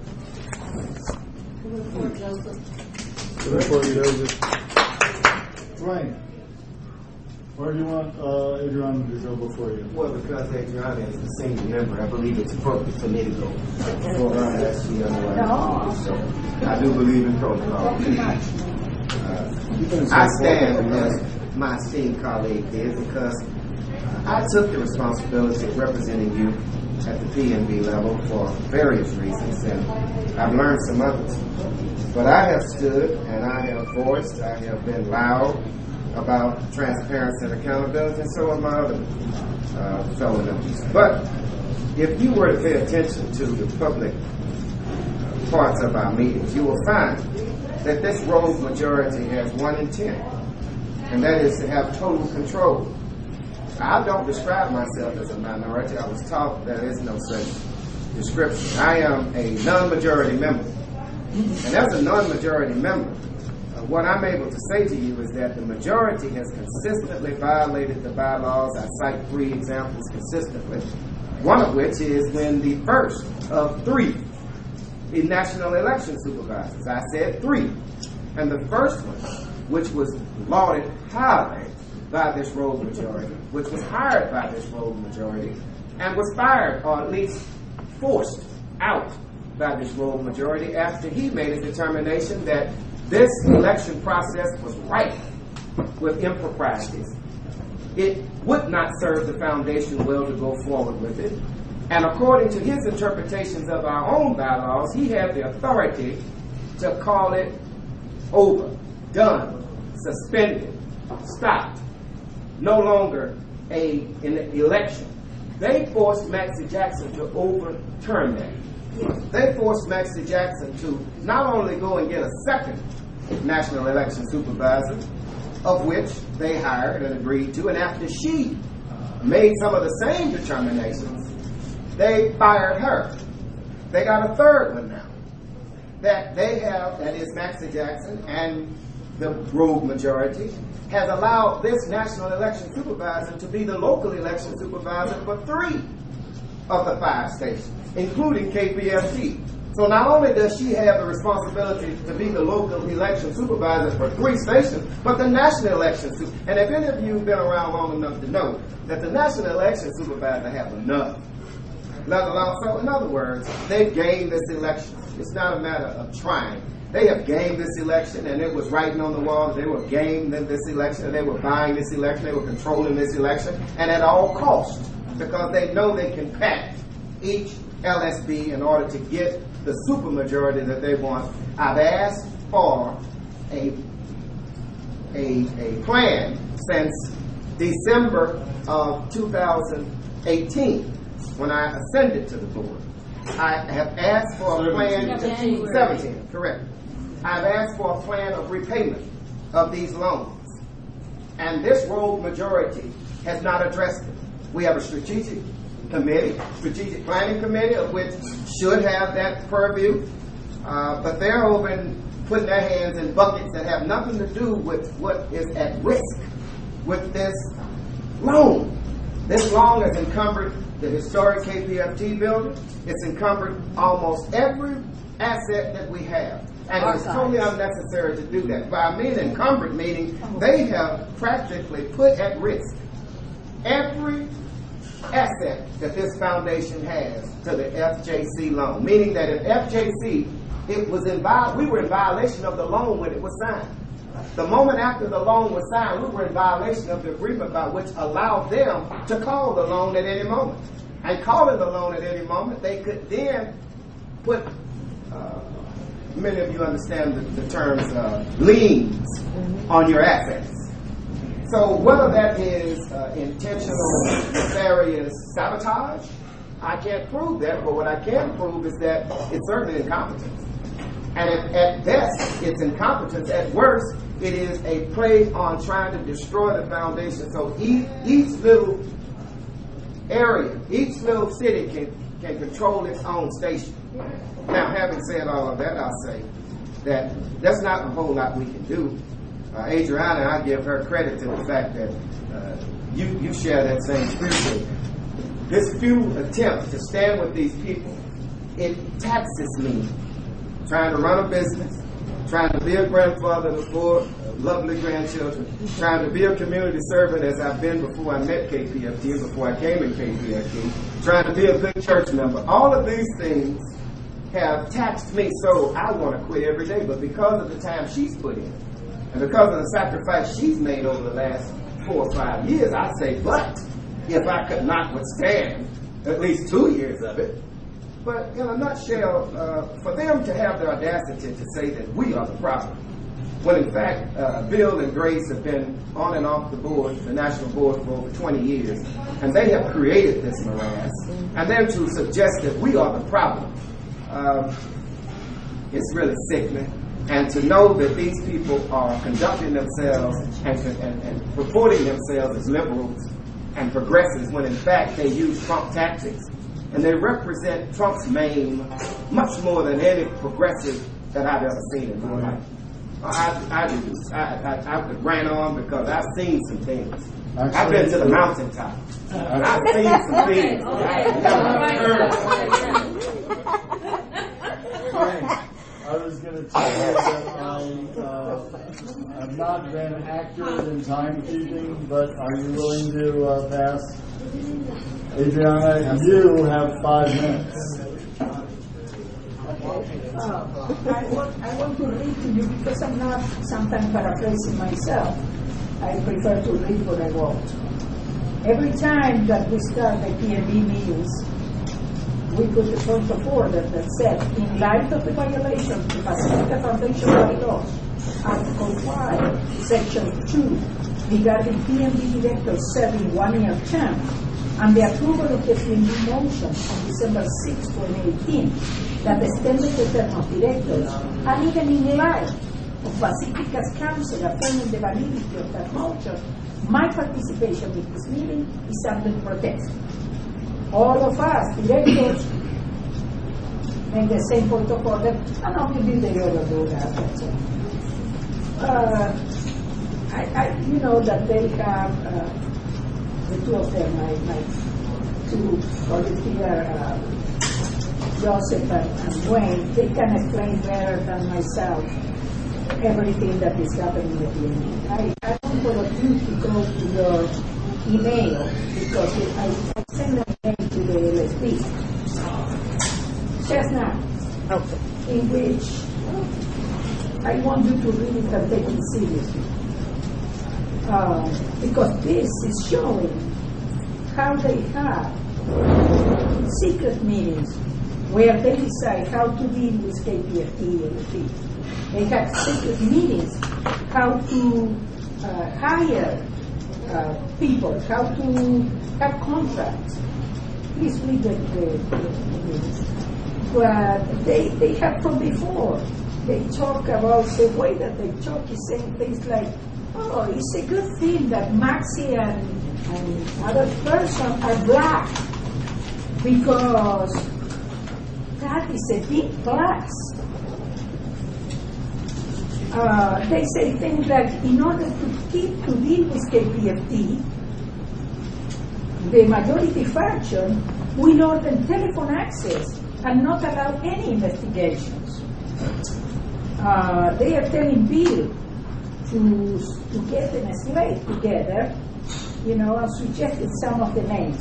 Dwayne, where do you want Adrian to go before you? Well, because Adrian is the senior member, I believe it's appropriate for me to go before her. That's the other way. So I do believe in protocol. I stand as my esteemed colleague did because I took the responsibility of representing you at the PNB level for various reasons, and I've learned some others. But I have stood and I have voiced, I have been loud about transparency and accountability, and so have my other fellow members. But if you were to pay attention to the public parts of our meetings, you will find that this rogue majority has one intent, and that is to have total control. I don't describe myself as a minority. I was taught there is no such description. I am a non-majority member. And as a non-majority member, what I'm able to say to you is that the majority has consistently violated the bylaws. I cite 3 examples consistently, one of which is when the first of 3 the national election supervisors. I said 3. And the first one, which was lauded highly by this rogue majority, which was hired by this rogue majority, and was fired, or at least forced out by this rogue majority after he made a determination that this election process was rife with improprieties. It would not serve the foundation well to go forward with it. And according to his interpretations of our own bylaws, he had the authority to call it over, done, suspended, stopped, no longer an election. They forced Maxie Jackson to overturn that. They forced Maxie Jackson to not only go and get a second national election supervisor, of which they hired and agreed to, and after she made some of the same determinations, they fired her. They got a third one now. That they have, that is Maxie Jackson and the rogue majority, has allowed this national election supervisor to be the local election supervisor for 3 of the 5 stations, including KPFT. So not only does she have the responsibility to be the local election supervisor for 3 stations, but the national election supervisor. And if any of you have been around long enough to know that the national election supervisor have enough, let alone, so in other words, they've gained this election. It's not a matter of trying. They have gained this election, and it was writing on the wall. They were gaining this election, and they were buying this election. They were controlling this election, and at all costs, because they know they can pack each LSB in order to get the supermajority that they want. I've asked for a plan since December of 2018 when I ascended to the board. I have asked for a plan, 17, correct. I've asked for a plan of repayment of these loans. And this rogue majority has not addressed it. We have a strategic planning committee, of which should have that purview. But they're over and putting their hands in buckets that have nothing to do with what is at risk with this loan. This loan has encumbered the historic KPFT building. It's encumbered almost every asset that we have. And it's totally unnecessary to do that. But I mean encumbered, meaning they have practically put at risk every asset that this foundation has to the FJC loan. Meaning that if FJC, we were in violation of the loan when it was signed. The moment after the loan was signed, we were in violation of the agreement by which allowed them to call the loan at any moment. And calling the loan at any moment, they could then put, many of you understand the terms liens on your assets. So whether that is intentional, nefarious sabotage, I can't prove that, but what I can prove is that it's certainly incompetence. And at best, it's incompetence. At worst, it is a play on trying to destroy the foundation. So each little area, each little city can control its own station. Now, having said all of that, I'll say that that's not a whole lot we can do. Adriana, I give her credit to the fact that you share that same spirit. This few attempt to stand with these people, it taxes me. Trying to run a business, trying to be a grandfather to 4 lovely grandchildren, trying to be a community servant as I've been before I met KPFT, before I came in KPFT, trying to be a good church member. All of these things have taxed me, so I want to quit every day. But because of the time she's put in, and because of the sacrifice she's made over the last 4 or 5 years, I say, but if I could not withstand at least 2 years of it. But in a nutshell, for them to have the audacity to say that we are the problem, when in fact Bill and Grace have been on and off the board, the national board, for over 20 years, and they have created this morass, and then to suggest that we are the problem, it's really sickening. And to know that these people are conducting themselves and purporting themselves as liberals and progressives when in fact they use Trump tactics. And they represent Trump's maim much more than any progressive that I've ever seen in my life. I could rant on because I've seen some things. I've been to the mountaintop. I've seen some things. I was going to tell you that I've not been accurate in timekeeping, but are you willing to pass? Adriana, you have 5 minutes. I want to read to you because I'm not sometimes paraphrasing myself. I prefer to read what I wrote. Every time that we start the PMB meetings, we put the point of order that said, in light of the violation of the Pacifica Foundation bylaws, Article 5, Section 2, regarding PMB directors serving 1-year term, and the approval of the PMB motion on December 6, 2018, that extended the term of directors, and even in light of Pacifica's counsel affirming the validity of that motion, My participation in this meeting is under protest. All of us, directors, make the same point of order, and obviously the other do that. That's all. You know that they have, the two of them, my two colleagues here, Joseph and Wayne, they can explain better than myself everything that is happening in the PNB. I don't want you to go to your email because I sent an email to the LSP just now, in which I want you to read it and take it seriously. Because this is showing how they have secret meetings where they decide how to deal with KPFT and the fee. They have secret meetings how to hire people, how to have contracts. Please read the meetings. But they have from before. They talk about the way that they talk is saying things like, oh, it's a good thing that Maxi and other person are black because that is a big plus. They say things like, in order to deal with KPFT, the majority faction will order telephone access and not allow any investigations. They are telling Bill to get a slate together, and suggested some of the names.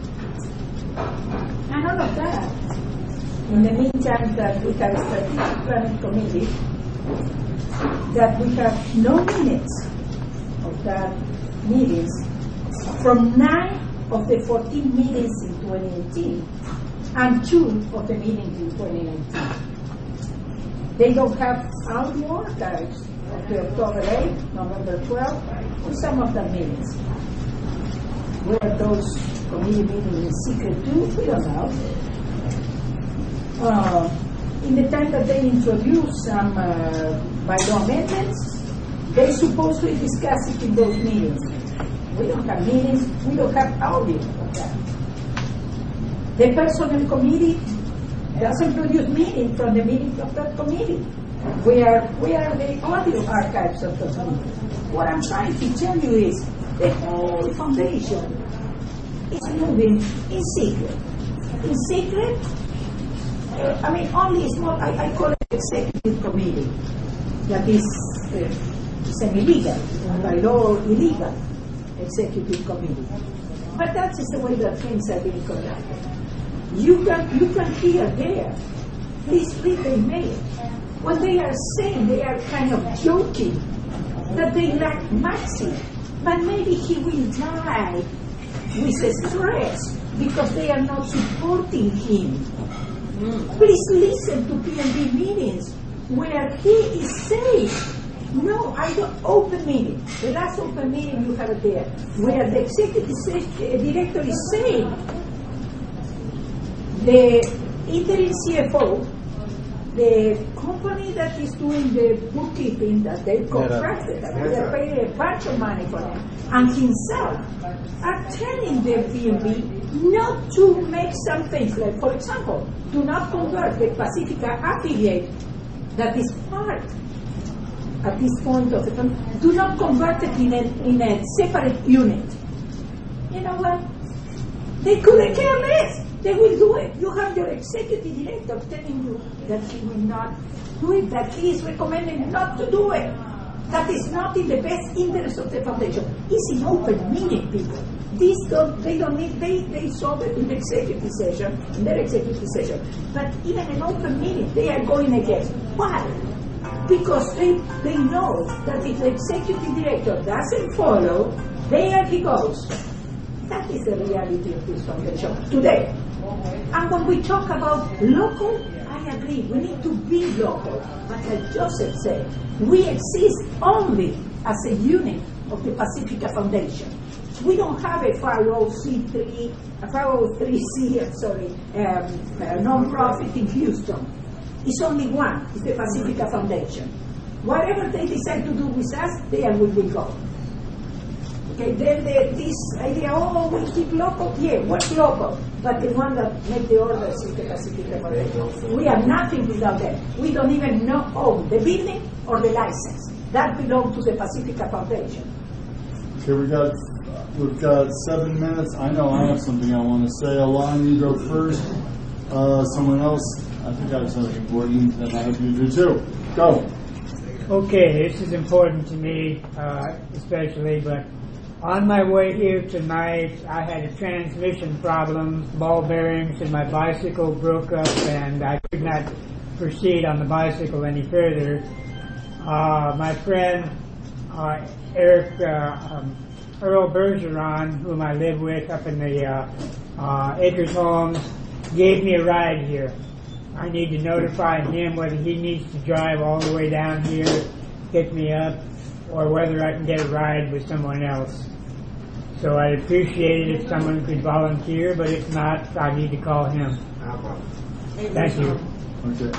And all of that. In the meantime, that we have a strategic planning committee, that we have no minutes of that meetings from 9 of the 14 meetings in 2018 and 2 of the meetings in 2019. They don't have audio archives of the October 8th, November 12th, or some of the meetings. Were those committee meetings in secret too? We don't know. In the time that they introduced some bylaw amendments, they supposedly discuss it in those meetings. We don't have meetings, we don't have audio of that. The personnel committee doesn't produce meetings from the meetings of that committee. Where are the audio archives of those meetings? What I'm trying to tell you is the whole foundation is moving in secret. In secret, only small, I call it executive committee. That is semi-legal, by law illegal executive committee. But that is the way that things are being conducted. You can hear there. Please read the email. When they are saying, they are kind of joking that they lack Maxi, but maybe he will die with stress because they are not supporting him. Please listen to PNB meetings where he is saying, no, I don't open meeting. The last open meeting you have it there, where the executive director is saying, the interim CFO, the company that is doing the bookkeeping that they contracted, they paid a bunch of money for them, and himself are telling the PNB not to make some things like, for example, do not convert the Pacifica affiliate that is part at this point of the time, do not convert it in a separate unit. You know what? They couldn't care less. They will do it. You have your executive director telling you that he will not do it, that he is recommending not to do it. That is not in the best interest of the foundation. It's in open meeting, people. They solve it in the executive session, in their executive session. But even in open meeting, they are going against. Why? Because they know that if the executive director doesn't follow, there he goes. That is the reality of this foundation today. And when we talk about local, I agree, we need to be local. But as Joseph said, we exist only as a unit of the Pacifica Foundation. We don't have a 503C, non-profit in Houston. It's only one, it's the Pacifica Foundation. Whatever they decide to do with us, there we will go. Okay, then this idea, oh, we keep local. Yeah, what's local? But the one that make the orders is the Pacifica Foundation. We have nothing without them. We don't even own the building or the license. That belongs to the Pacifica Foundation. Okay, we've got 7 minutes. I know I have something I want to say. Alon, you go first. Someone else, I think I have something important, and I hope you do too. Go. Okay, this is important to me, especially, but on my way here tonight, I had a transmission problem, ball bearings, and my bicycle broke up, and I could not proceed on the bicycle any further. My friend, Earl Bergeron, whom I live with up in the Acres Homes, gave me a ride here. I need to notify him whether he needs to drive all the way down here, pick me up, or whether I can get a ride with someone else. So I'd appreciate it if someone could volunteer, but if not, I need to call him. Thank you. Okay.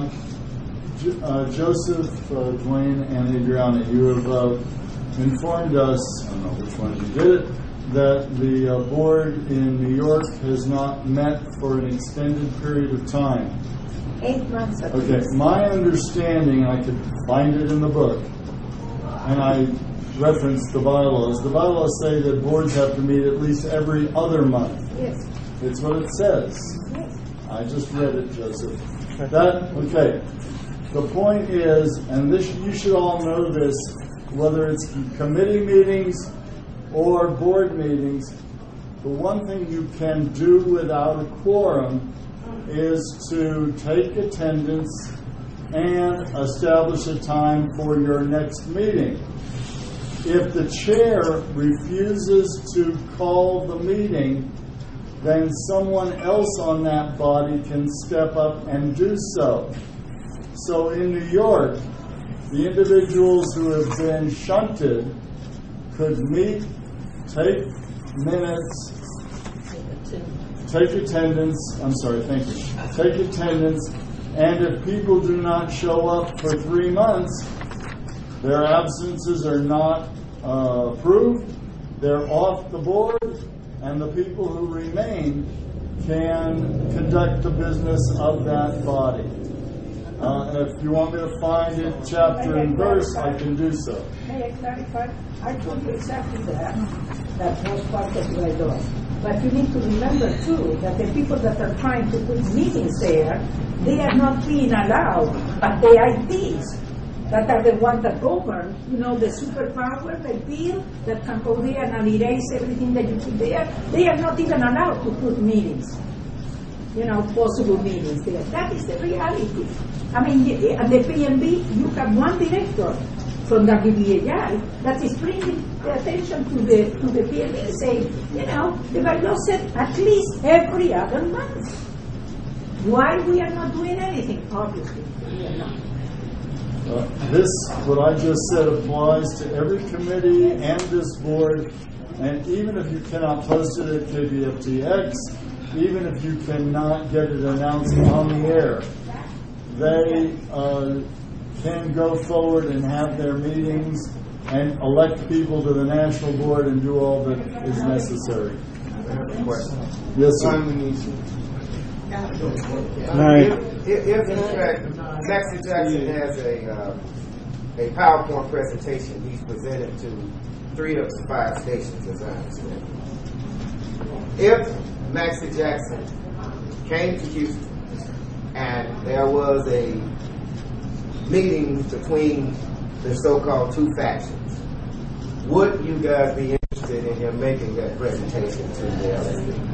Joseph, Dwayne, and Adriana, you have informed us, I don't know which one you did it, that the board in New York has not met for an extended period of time. 8 months ago. Okay, my understanding, I could find it in the book, and I referenced the bylaws. The bylaws say that boards have to meet at least every other month. Yes. It's what it says. Yes. I just read it, Joseph. Okay. The point is, and this you should all know this, whether it's committee meetings or board meetings, the one thing you can do without a quorum is to take attendance and establish a time for your next meeting. If the chair refuses to call the meeting, then someone else on that body can step up and do so. So in New York, the individuals who have been shunted could meet, take minutes, take attendance, take attendance, and if people do not show up for 3 months, their absences are not approved, they're off the board, and the people who remain can conduct the business of that body. If you want me to find it, chapter and verse, I can do so. May I clarify? I told you exactly that. That was part of what I do. But you need to remember, too, that the people that are trying to put meetings there, they are not being allowed, but the IPs that are the ones that govern, the superpower, the bill that can go there and erase everything that you put there, they are not even allowed to put meetings, possible meetings there. That is the reality. I mean, at the PNB, you have one director from WBAI that is bringing the attention to the PNB, saying, the bylaw said at least every other month. Why we are not doing anything? Obviously, we are not. What I just said applies to every committee and this board, and even if you cannot post it at KBFTX, even if you cannot get it announced on the air, they can go forward and have their meetings and elect people to the national board and do all that is necessary. I have a question. Yes, sir. If in fact Maxie Jackson has a PowerPoint presentation he's presented to 3 of the 5 stations, as I understand. If Maxie Jackson came to Houston and there was a meeting between the so-called 2 factions, would you guys be interested in him making that presentation to the LSD?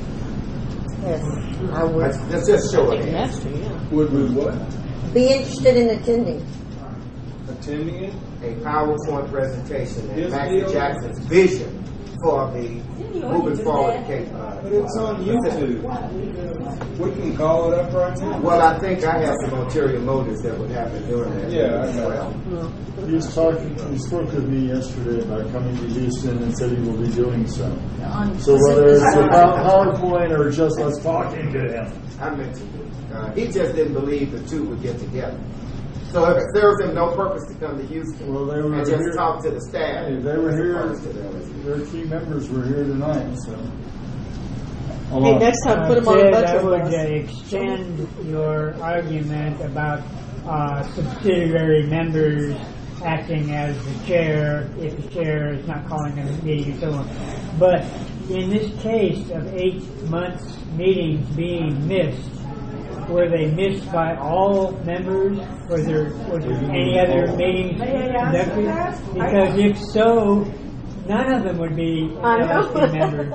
Yes, I would. Let's just show it. Would we what? Be interested in attending. Attending it? A PowerPoint presentation and Yes, Maxie Bill. Jackson's vision for the moving forward case. But it's on YouTube. We can call it up right now. Well, I think I have some ulterior motives that would happen during that. Yeah, as I know. well. He spoke with me yesterday about coming to Houston and said he will be doing so. So whether it's about PowerPoint or just us talking to him. I mentioned it. He just didn't believe the 2 would get together. So if it serves them no purpose to come to Houston Well, they were and just here- talk to the staff. Hey, they were here, Purpose to them. their key members were here tonight, so. Hey, next time, put them on a Ted, I metro would bus. extend your argument about subsidiary members acting as the chair if the chair is not calling a meeting and so on. But in this case of 8 months meetings being missed, were they missed by all members? Was there any other meetings May I answer conducted? that? Because if so, none of them would be LSP members.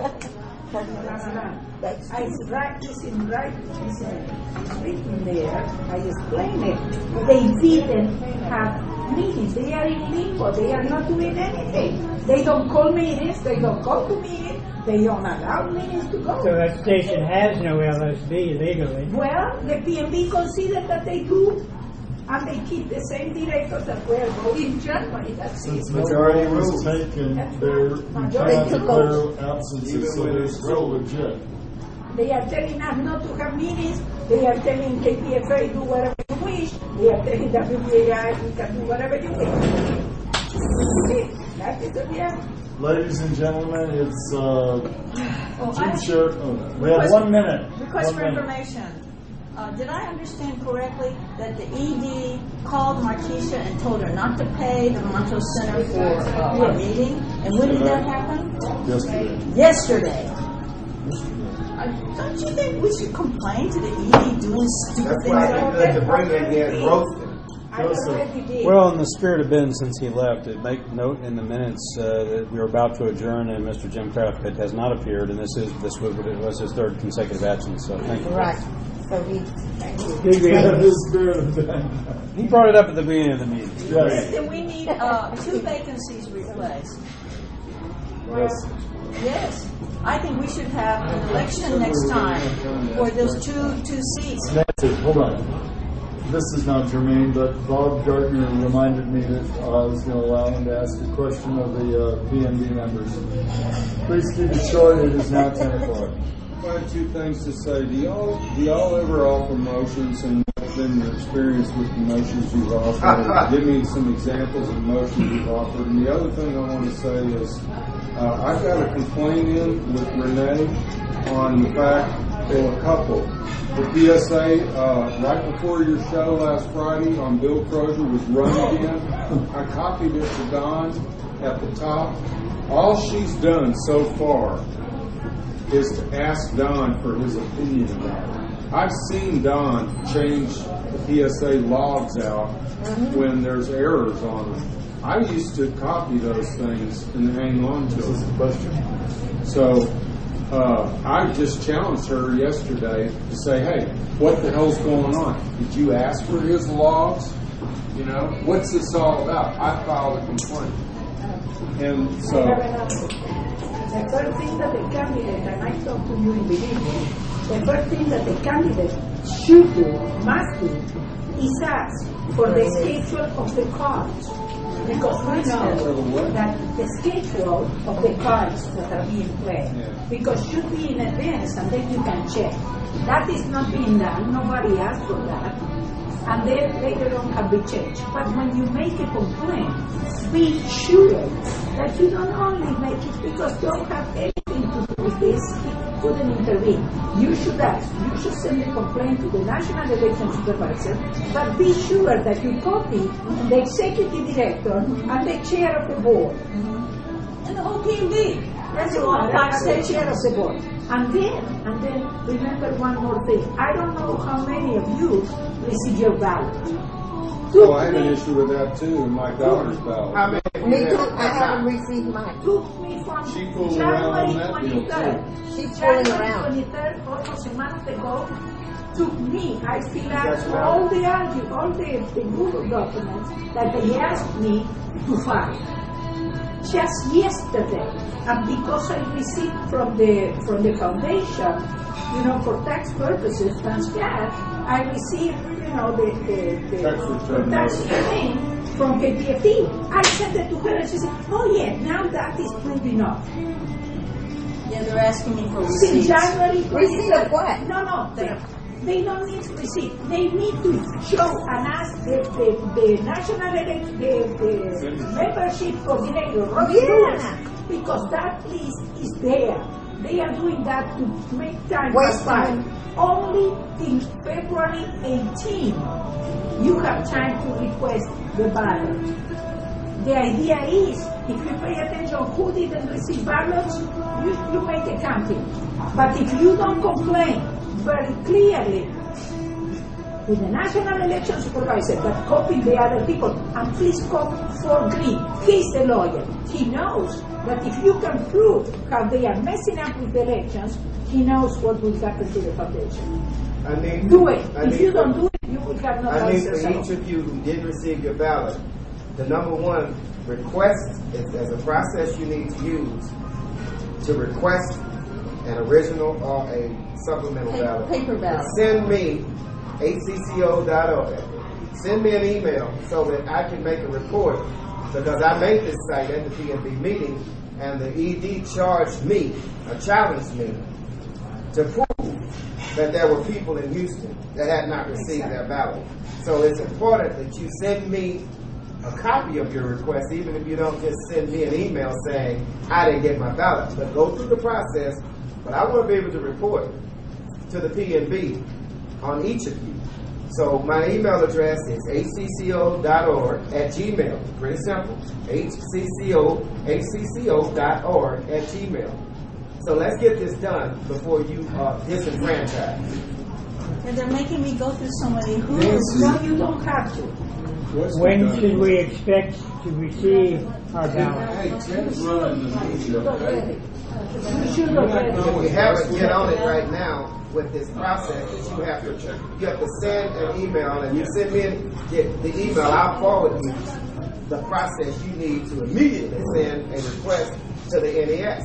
It's written there. I explained it. They didn't have meetings. They are in limbo. They are not doing anything. They don't call meetings. They don't go to meetings. They don't allow meetings to go. So that station has no LSB legally. Well, the PNB considered that they do, and they keep the same directors that were voting in January. That's it. Since majority was taken, you cannot declare absences, so they're still legit. They are telling us not to have meetings. They are telling KPFA do whatever you wish. They are telling WBAI you can do whatever you wish. That is the reality. Ladies and gentlemen, it's I- Jim we have 1 minute. Request 1 for minute. information. Did I understand correctly that the ED called Markeisha and told her not to pay the Montrose Center for a meeting? And when did that happen? Yesterday. Yesterday. Don't you think we should complain to the ED doing stupid That's things why like I that? to bring in here and roast them. I already did. Well, in the spirit of Ben, since he left, make note in the minutes that we were about to adjourn, and Mr. Jim Kraft has not appeared, and this was his 3rd consecutive absence. So thank you. Right. So he, He brought it up at the beginning of the meeting. Yes. Then we need 2 vacancies replaced. Yes. Yes. I think we should have an election next time for those two seats. Nancy, hold on. This is not germane, but Bob Gardner reminded me that I was going to allow him to ask a question of the PNB members. Please keep it short. It is now 10 o'clock. I have 2 things to say. Do y'all ever offer motions, and what's been your experience with the motions you've offered? Give me some examples of motions you've offered. And the other thing I want to say is I've got a complaint in with Renee on the fact that a couple. The PSA, right before your show last Friday on Bill Crozier was run again. I copied it to Don at the top. All she's done so far is to ask Don for his opinion about it. I've seen Don change the PSA logs out when there's errors on them. I used to copy those things and hang on to them. So I just challenged her yesterday to say, hey, what the hell's going on? Did you ask for his logs? You know, what's this all about? I filed a complaint. And so The first thing that the candidate, and I talk to you individually, the first thing that the candidate should do, must do, is ask for the schedule of the cards. Because we know that the schedule of the cards that are being played, because should be in advance and then you can check. That is not being done, nobody asked for that. And then later on can be changed. But when you make a complaint, be sure that you don't only make it because you don't have anything to do with this, it couldn't intervene. You should ask, you should send a complaint to the National Election Supervisor, but be sure that you copy the executive director and the chair of the board. And the whole PNB. That's all. The chair of the board. And then remember one more thing. I don't know how many of you receive your ballot. oh, I have an issue with that too, in my daughter's ballot. me too, I haven't received mine. Took me from She fooled around on January that deal, 23rd. She's fooling January around. 23rd, almost a month ago, took me. I filled out all the Google documents that they asked me to file. Just yesterday, and because I received from the foundation, for tax purposes, Transcat, I received, the tax return from KPFT. I sent it to her and she said, oh yeah, now that is proof enough. Yeah, they're asking me for Since receipts. January 23rd. Receipt of what? No, They don't need to receive. They need to show and ask the national the membership coordinator, Robbie Lewis, because that list is there. They are doing that to make time pass by. Only till February 18, you have time to request the ballot. The idea is, if you pay attention who didn't receive ballots, you make a counting. But if you don't complain very clearly with the National Election Supervisor that copy the other people, and please copy for Green. He's the lawyer. He knows that if you can prove how they are messing up with the elections, he knows what will happen to the foundation. Do it. If you don't do it, you will have no I need choice. for each of you who didn't receive your ballot, the number one request is there's a process you need to use to request an original or a supplemental ballot. Paper ballot. Send me hcco.org. Send me an email so that I can make a report, because I made this site at the PNB meeting, and the ED challenged me to prove that there were people in Houston that had not received their ballot. So it's important that you send me a copy of your request, even if you don't just send me an email saying, I didn't get my ballot. But go through the process. But I want to be able to report to the PNB on each of you. So my email address is hcco.org@gmail. Pretty simple. hcco.org@gmail. So let's get this done before you disenfranchise. And they're making me go through so many hoops. No, you don't have to. When should we expect to receive our ballot? Hey, Tim's running the meeting, okay? You should already. If we haven't get on it right now with this process, that you have to send an email, and you send me the email, I'll forward you the process you need to immediately send a request to the NES.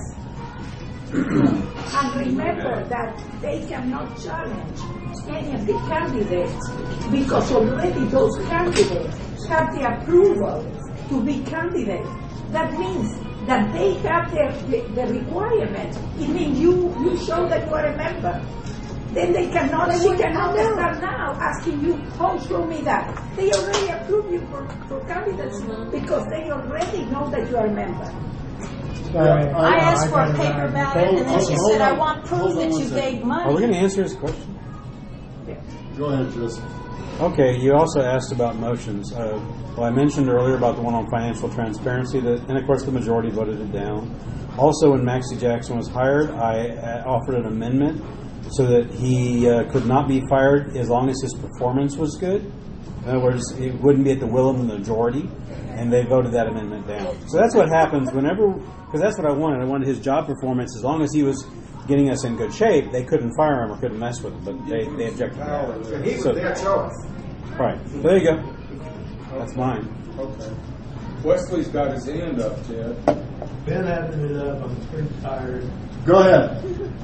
And remember that they cannot challenge any of the candidates, because already those candidates have the approval to be candidates. That means that they have the requirement. It means you show that you are a member. Then she cannot start now asking you, oh, show me that. They already approve you for candidates because they already know that you are a member. I asked for a paper ballot, and then she said, I want proof that you gave money. Are we going to answer his question? Go ahead, Joseph. Okay, you also asked about motions. Well, I mentioned earlier about the one on financial transparency, and of course the majority voted it down. Also, when Maxie Jackson was hired, I offered an amendment so that he could not be fired as long as his performance was good. In other words, it wouldn't be at the will of the majority, and they voted that amendment down. So that's what happens whenever, because that's what I wanted. I wanted his job performance. As long as he was getting us in good shape, they couldn't fire him or couldn't mess with him, but they objected to that. And he was their choice. Right. There you go. That's mine. Okay. Wesley's got his hand up, Ted. Ben having it up. I'm pretty tired. Go ahead.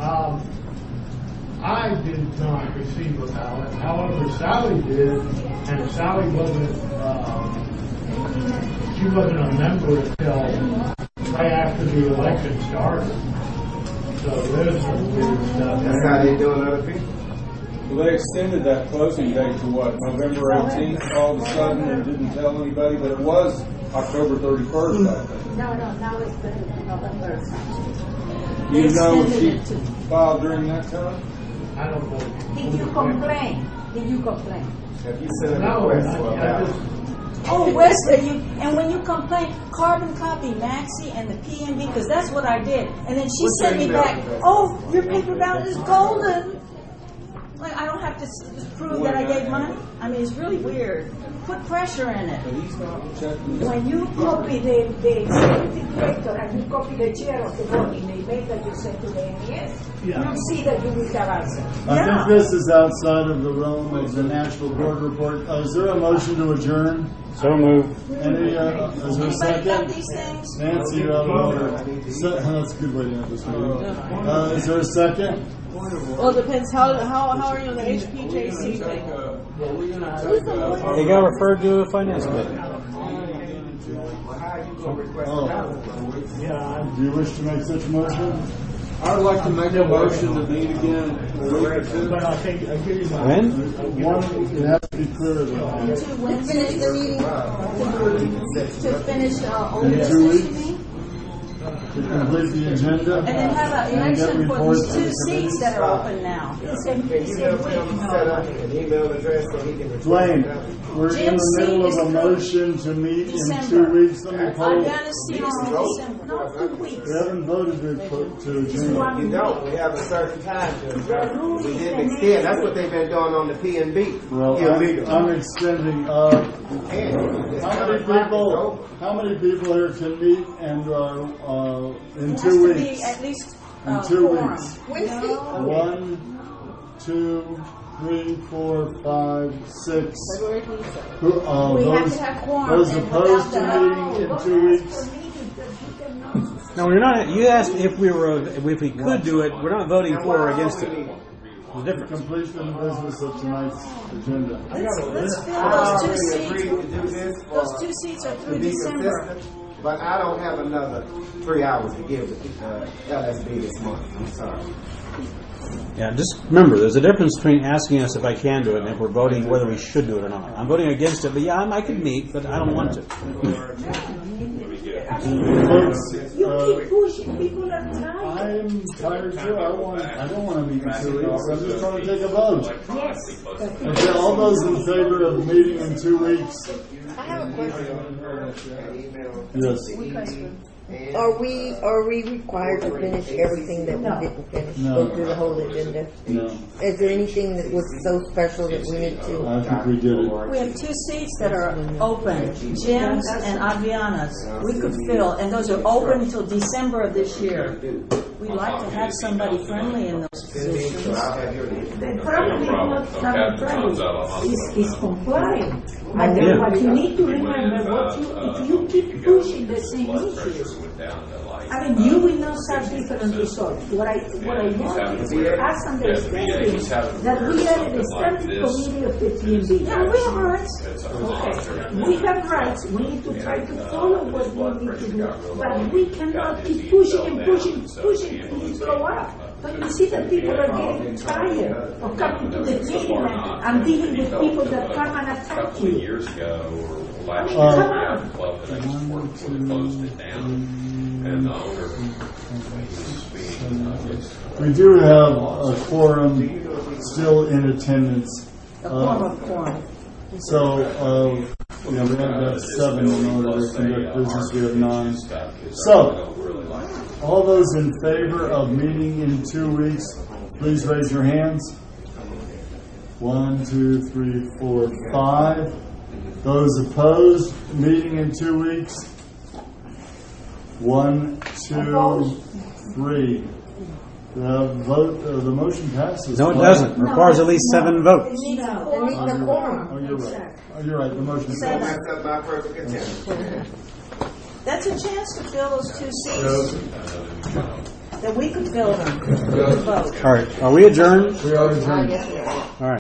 I did not receive a ballot. However, Sally did, and Sally wasn't. She wasn't a member until right after the election started. So there's some weird stuff. That's how they doing other people. Well, they extended that closing date to what, November 18th all of a sudden, and didn't tell anybody, but it was October 31st, I think. No, now it's November. You know if she filed during that time? I don't know. Did you complain? Have you sent a request for a ballot? Oh, Wesley, and when you complain, carbon copy Maxie and the PNB, because that's what I did. And then she What's sent your me email back, address? oh, your paper ballot is golden. Like, I don't have to prove that I gave money. I mean, it's really weird. Put pressure in it. But he's not checking. When you copy the executive director and you copy the chair of the voting, the email that you sent to the NES, you see that you will have answers. I think this is outside of the realm of the National Board report. Is there a motion to adjourn? So moved. Any, is there a Anybody got second? these things? Nancy, you're out of order. That's a good way to end this meeting. Is there a second? Well, it depends. How are you on the HPJC thing? They got referred to a finance committee. Oh. Do you wish to make such a motion? I'd like to make a motion to meet again in a week or two. But I think, I give you my. When? One, it has to be clear though. Two Wednesdays Finish the meeting. to finish old In 2 business, you weeks? mean? To complete the agenda. And then have an and get election for reports these to two the seats committees. that are open now. You know, set up an email address so he can. Dwayne, we're in Jim's the middle seat of a is motion to meet in December. 2 weeks. Let me poll. Adriana's seat is in December. Not 2 weeks. We haven't voted to adjourn. You don't. We have a certain time to adjourn. We didn't extend. That's what they've been doing on the P&B. Well, I'm extending. How many people here can meet and in It 2 has to weeks? be at least In 2 quorum. weeks. Wednesday? 1, 2, 3, 4, 5, 6. February 27th. We have to have quorum. Those and opposed without to that- meeting in 2 weeks? No, we're not. You asked if we could do it. We're not voting for or against it. There's a difference. Completion of business of tonight's agenda. Let's fill those two seats. Those two seats are through December. But I don't have another 3 hours to give LSB this month. I'm sorry. Yeah, just remember, there's a difference between asking us if I can do it and if we're voting whether we should do it or not. I'm voting against it, but yeah, I could meet, but I don't want to. Folks, You keep pushing, people are tired. I'm tired too. I don't want to meet in 2 weeks. I'm just trying to take a vote. Yes. Okay, all those in favor of meeting in 2 weeks? I have a question. Yes. Are we required to finish everything that we didn't finish? No. Go through the whole agenda? No. Is there anything that was so special that we need to? I think we did it. We have two seats that are open, Jim's and Adriana's. We could fill, and those are open until December of this year. We'd like to have somebody friendly in those positions. The problem is not somebody friendly, is complying. And what you need to remember, if you keep pushing the same issues, I mean, you will not have different results. What I want is to ask understanding that we are the standing committee of the PNB. Yeah, we have rights. Okay. We have rights. We need to try to follow what we need to do. But we cannot keep pushing and pushing till we blow up. But you see that people are getting tired of coming to the meeting and dealing with people that come and attack you. Years ago or last I mean, year, come we on. had a club that I just worked for that closed it down. And the owner was We do have a quorum still in attendance. A quorum. So, we have to have 7 in order to conduct business. We have 9. So, all those in favor of meeting in 2 weeks, please raise your hands. 1, 2, 3, 4, 5. Those opposed, meeting in 2 weeks. 1, 2, 3. The motion passes. No, it doesn't. It requires at least 7 votes. It needs a quorum. Oh, you're right. Oh, you're right. The motion Seven. passes. That's my perfect attempt. That's a chance to fill those two seats. That we could fill them. Vote. All right. Are we adjourned? We are adjourned. Yes, we are. All right.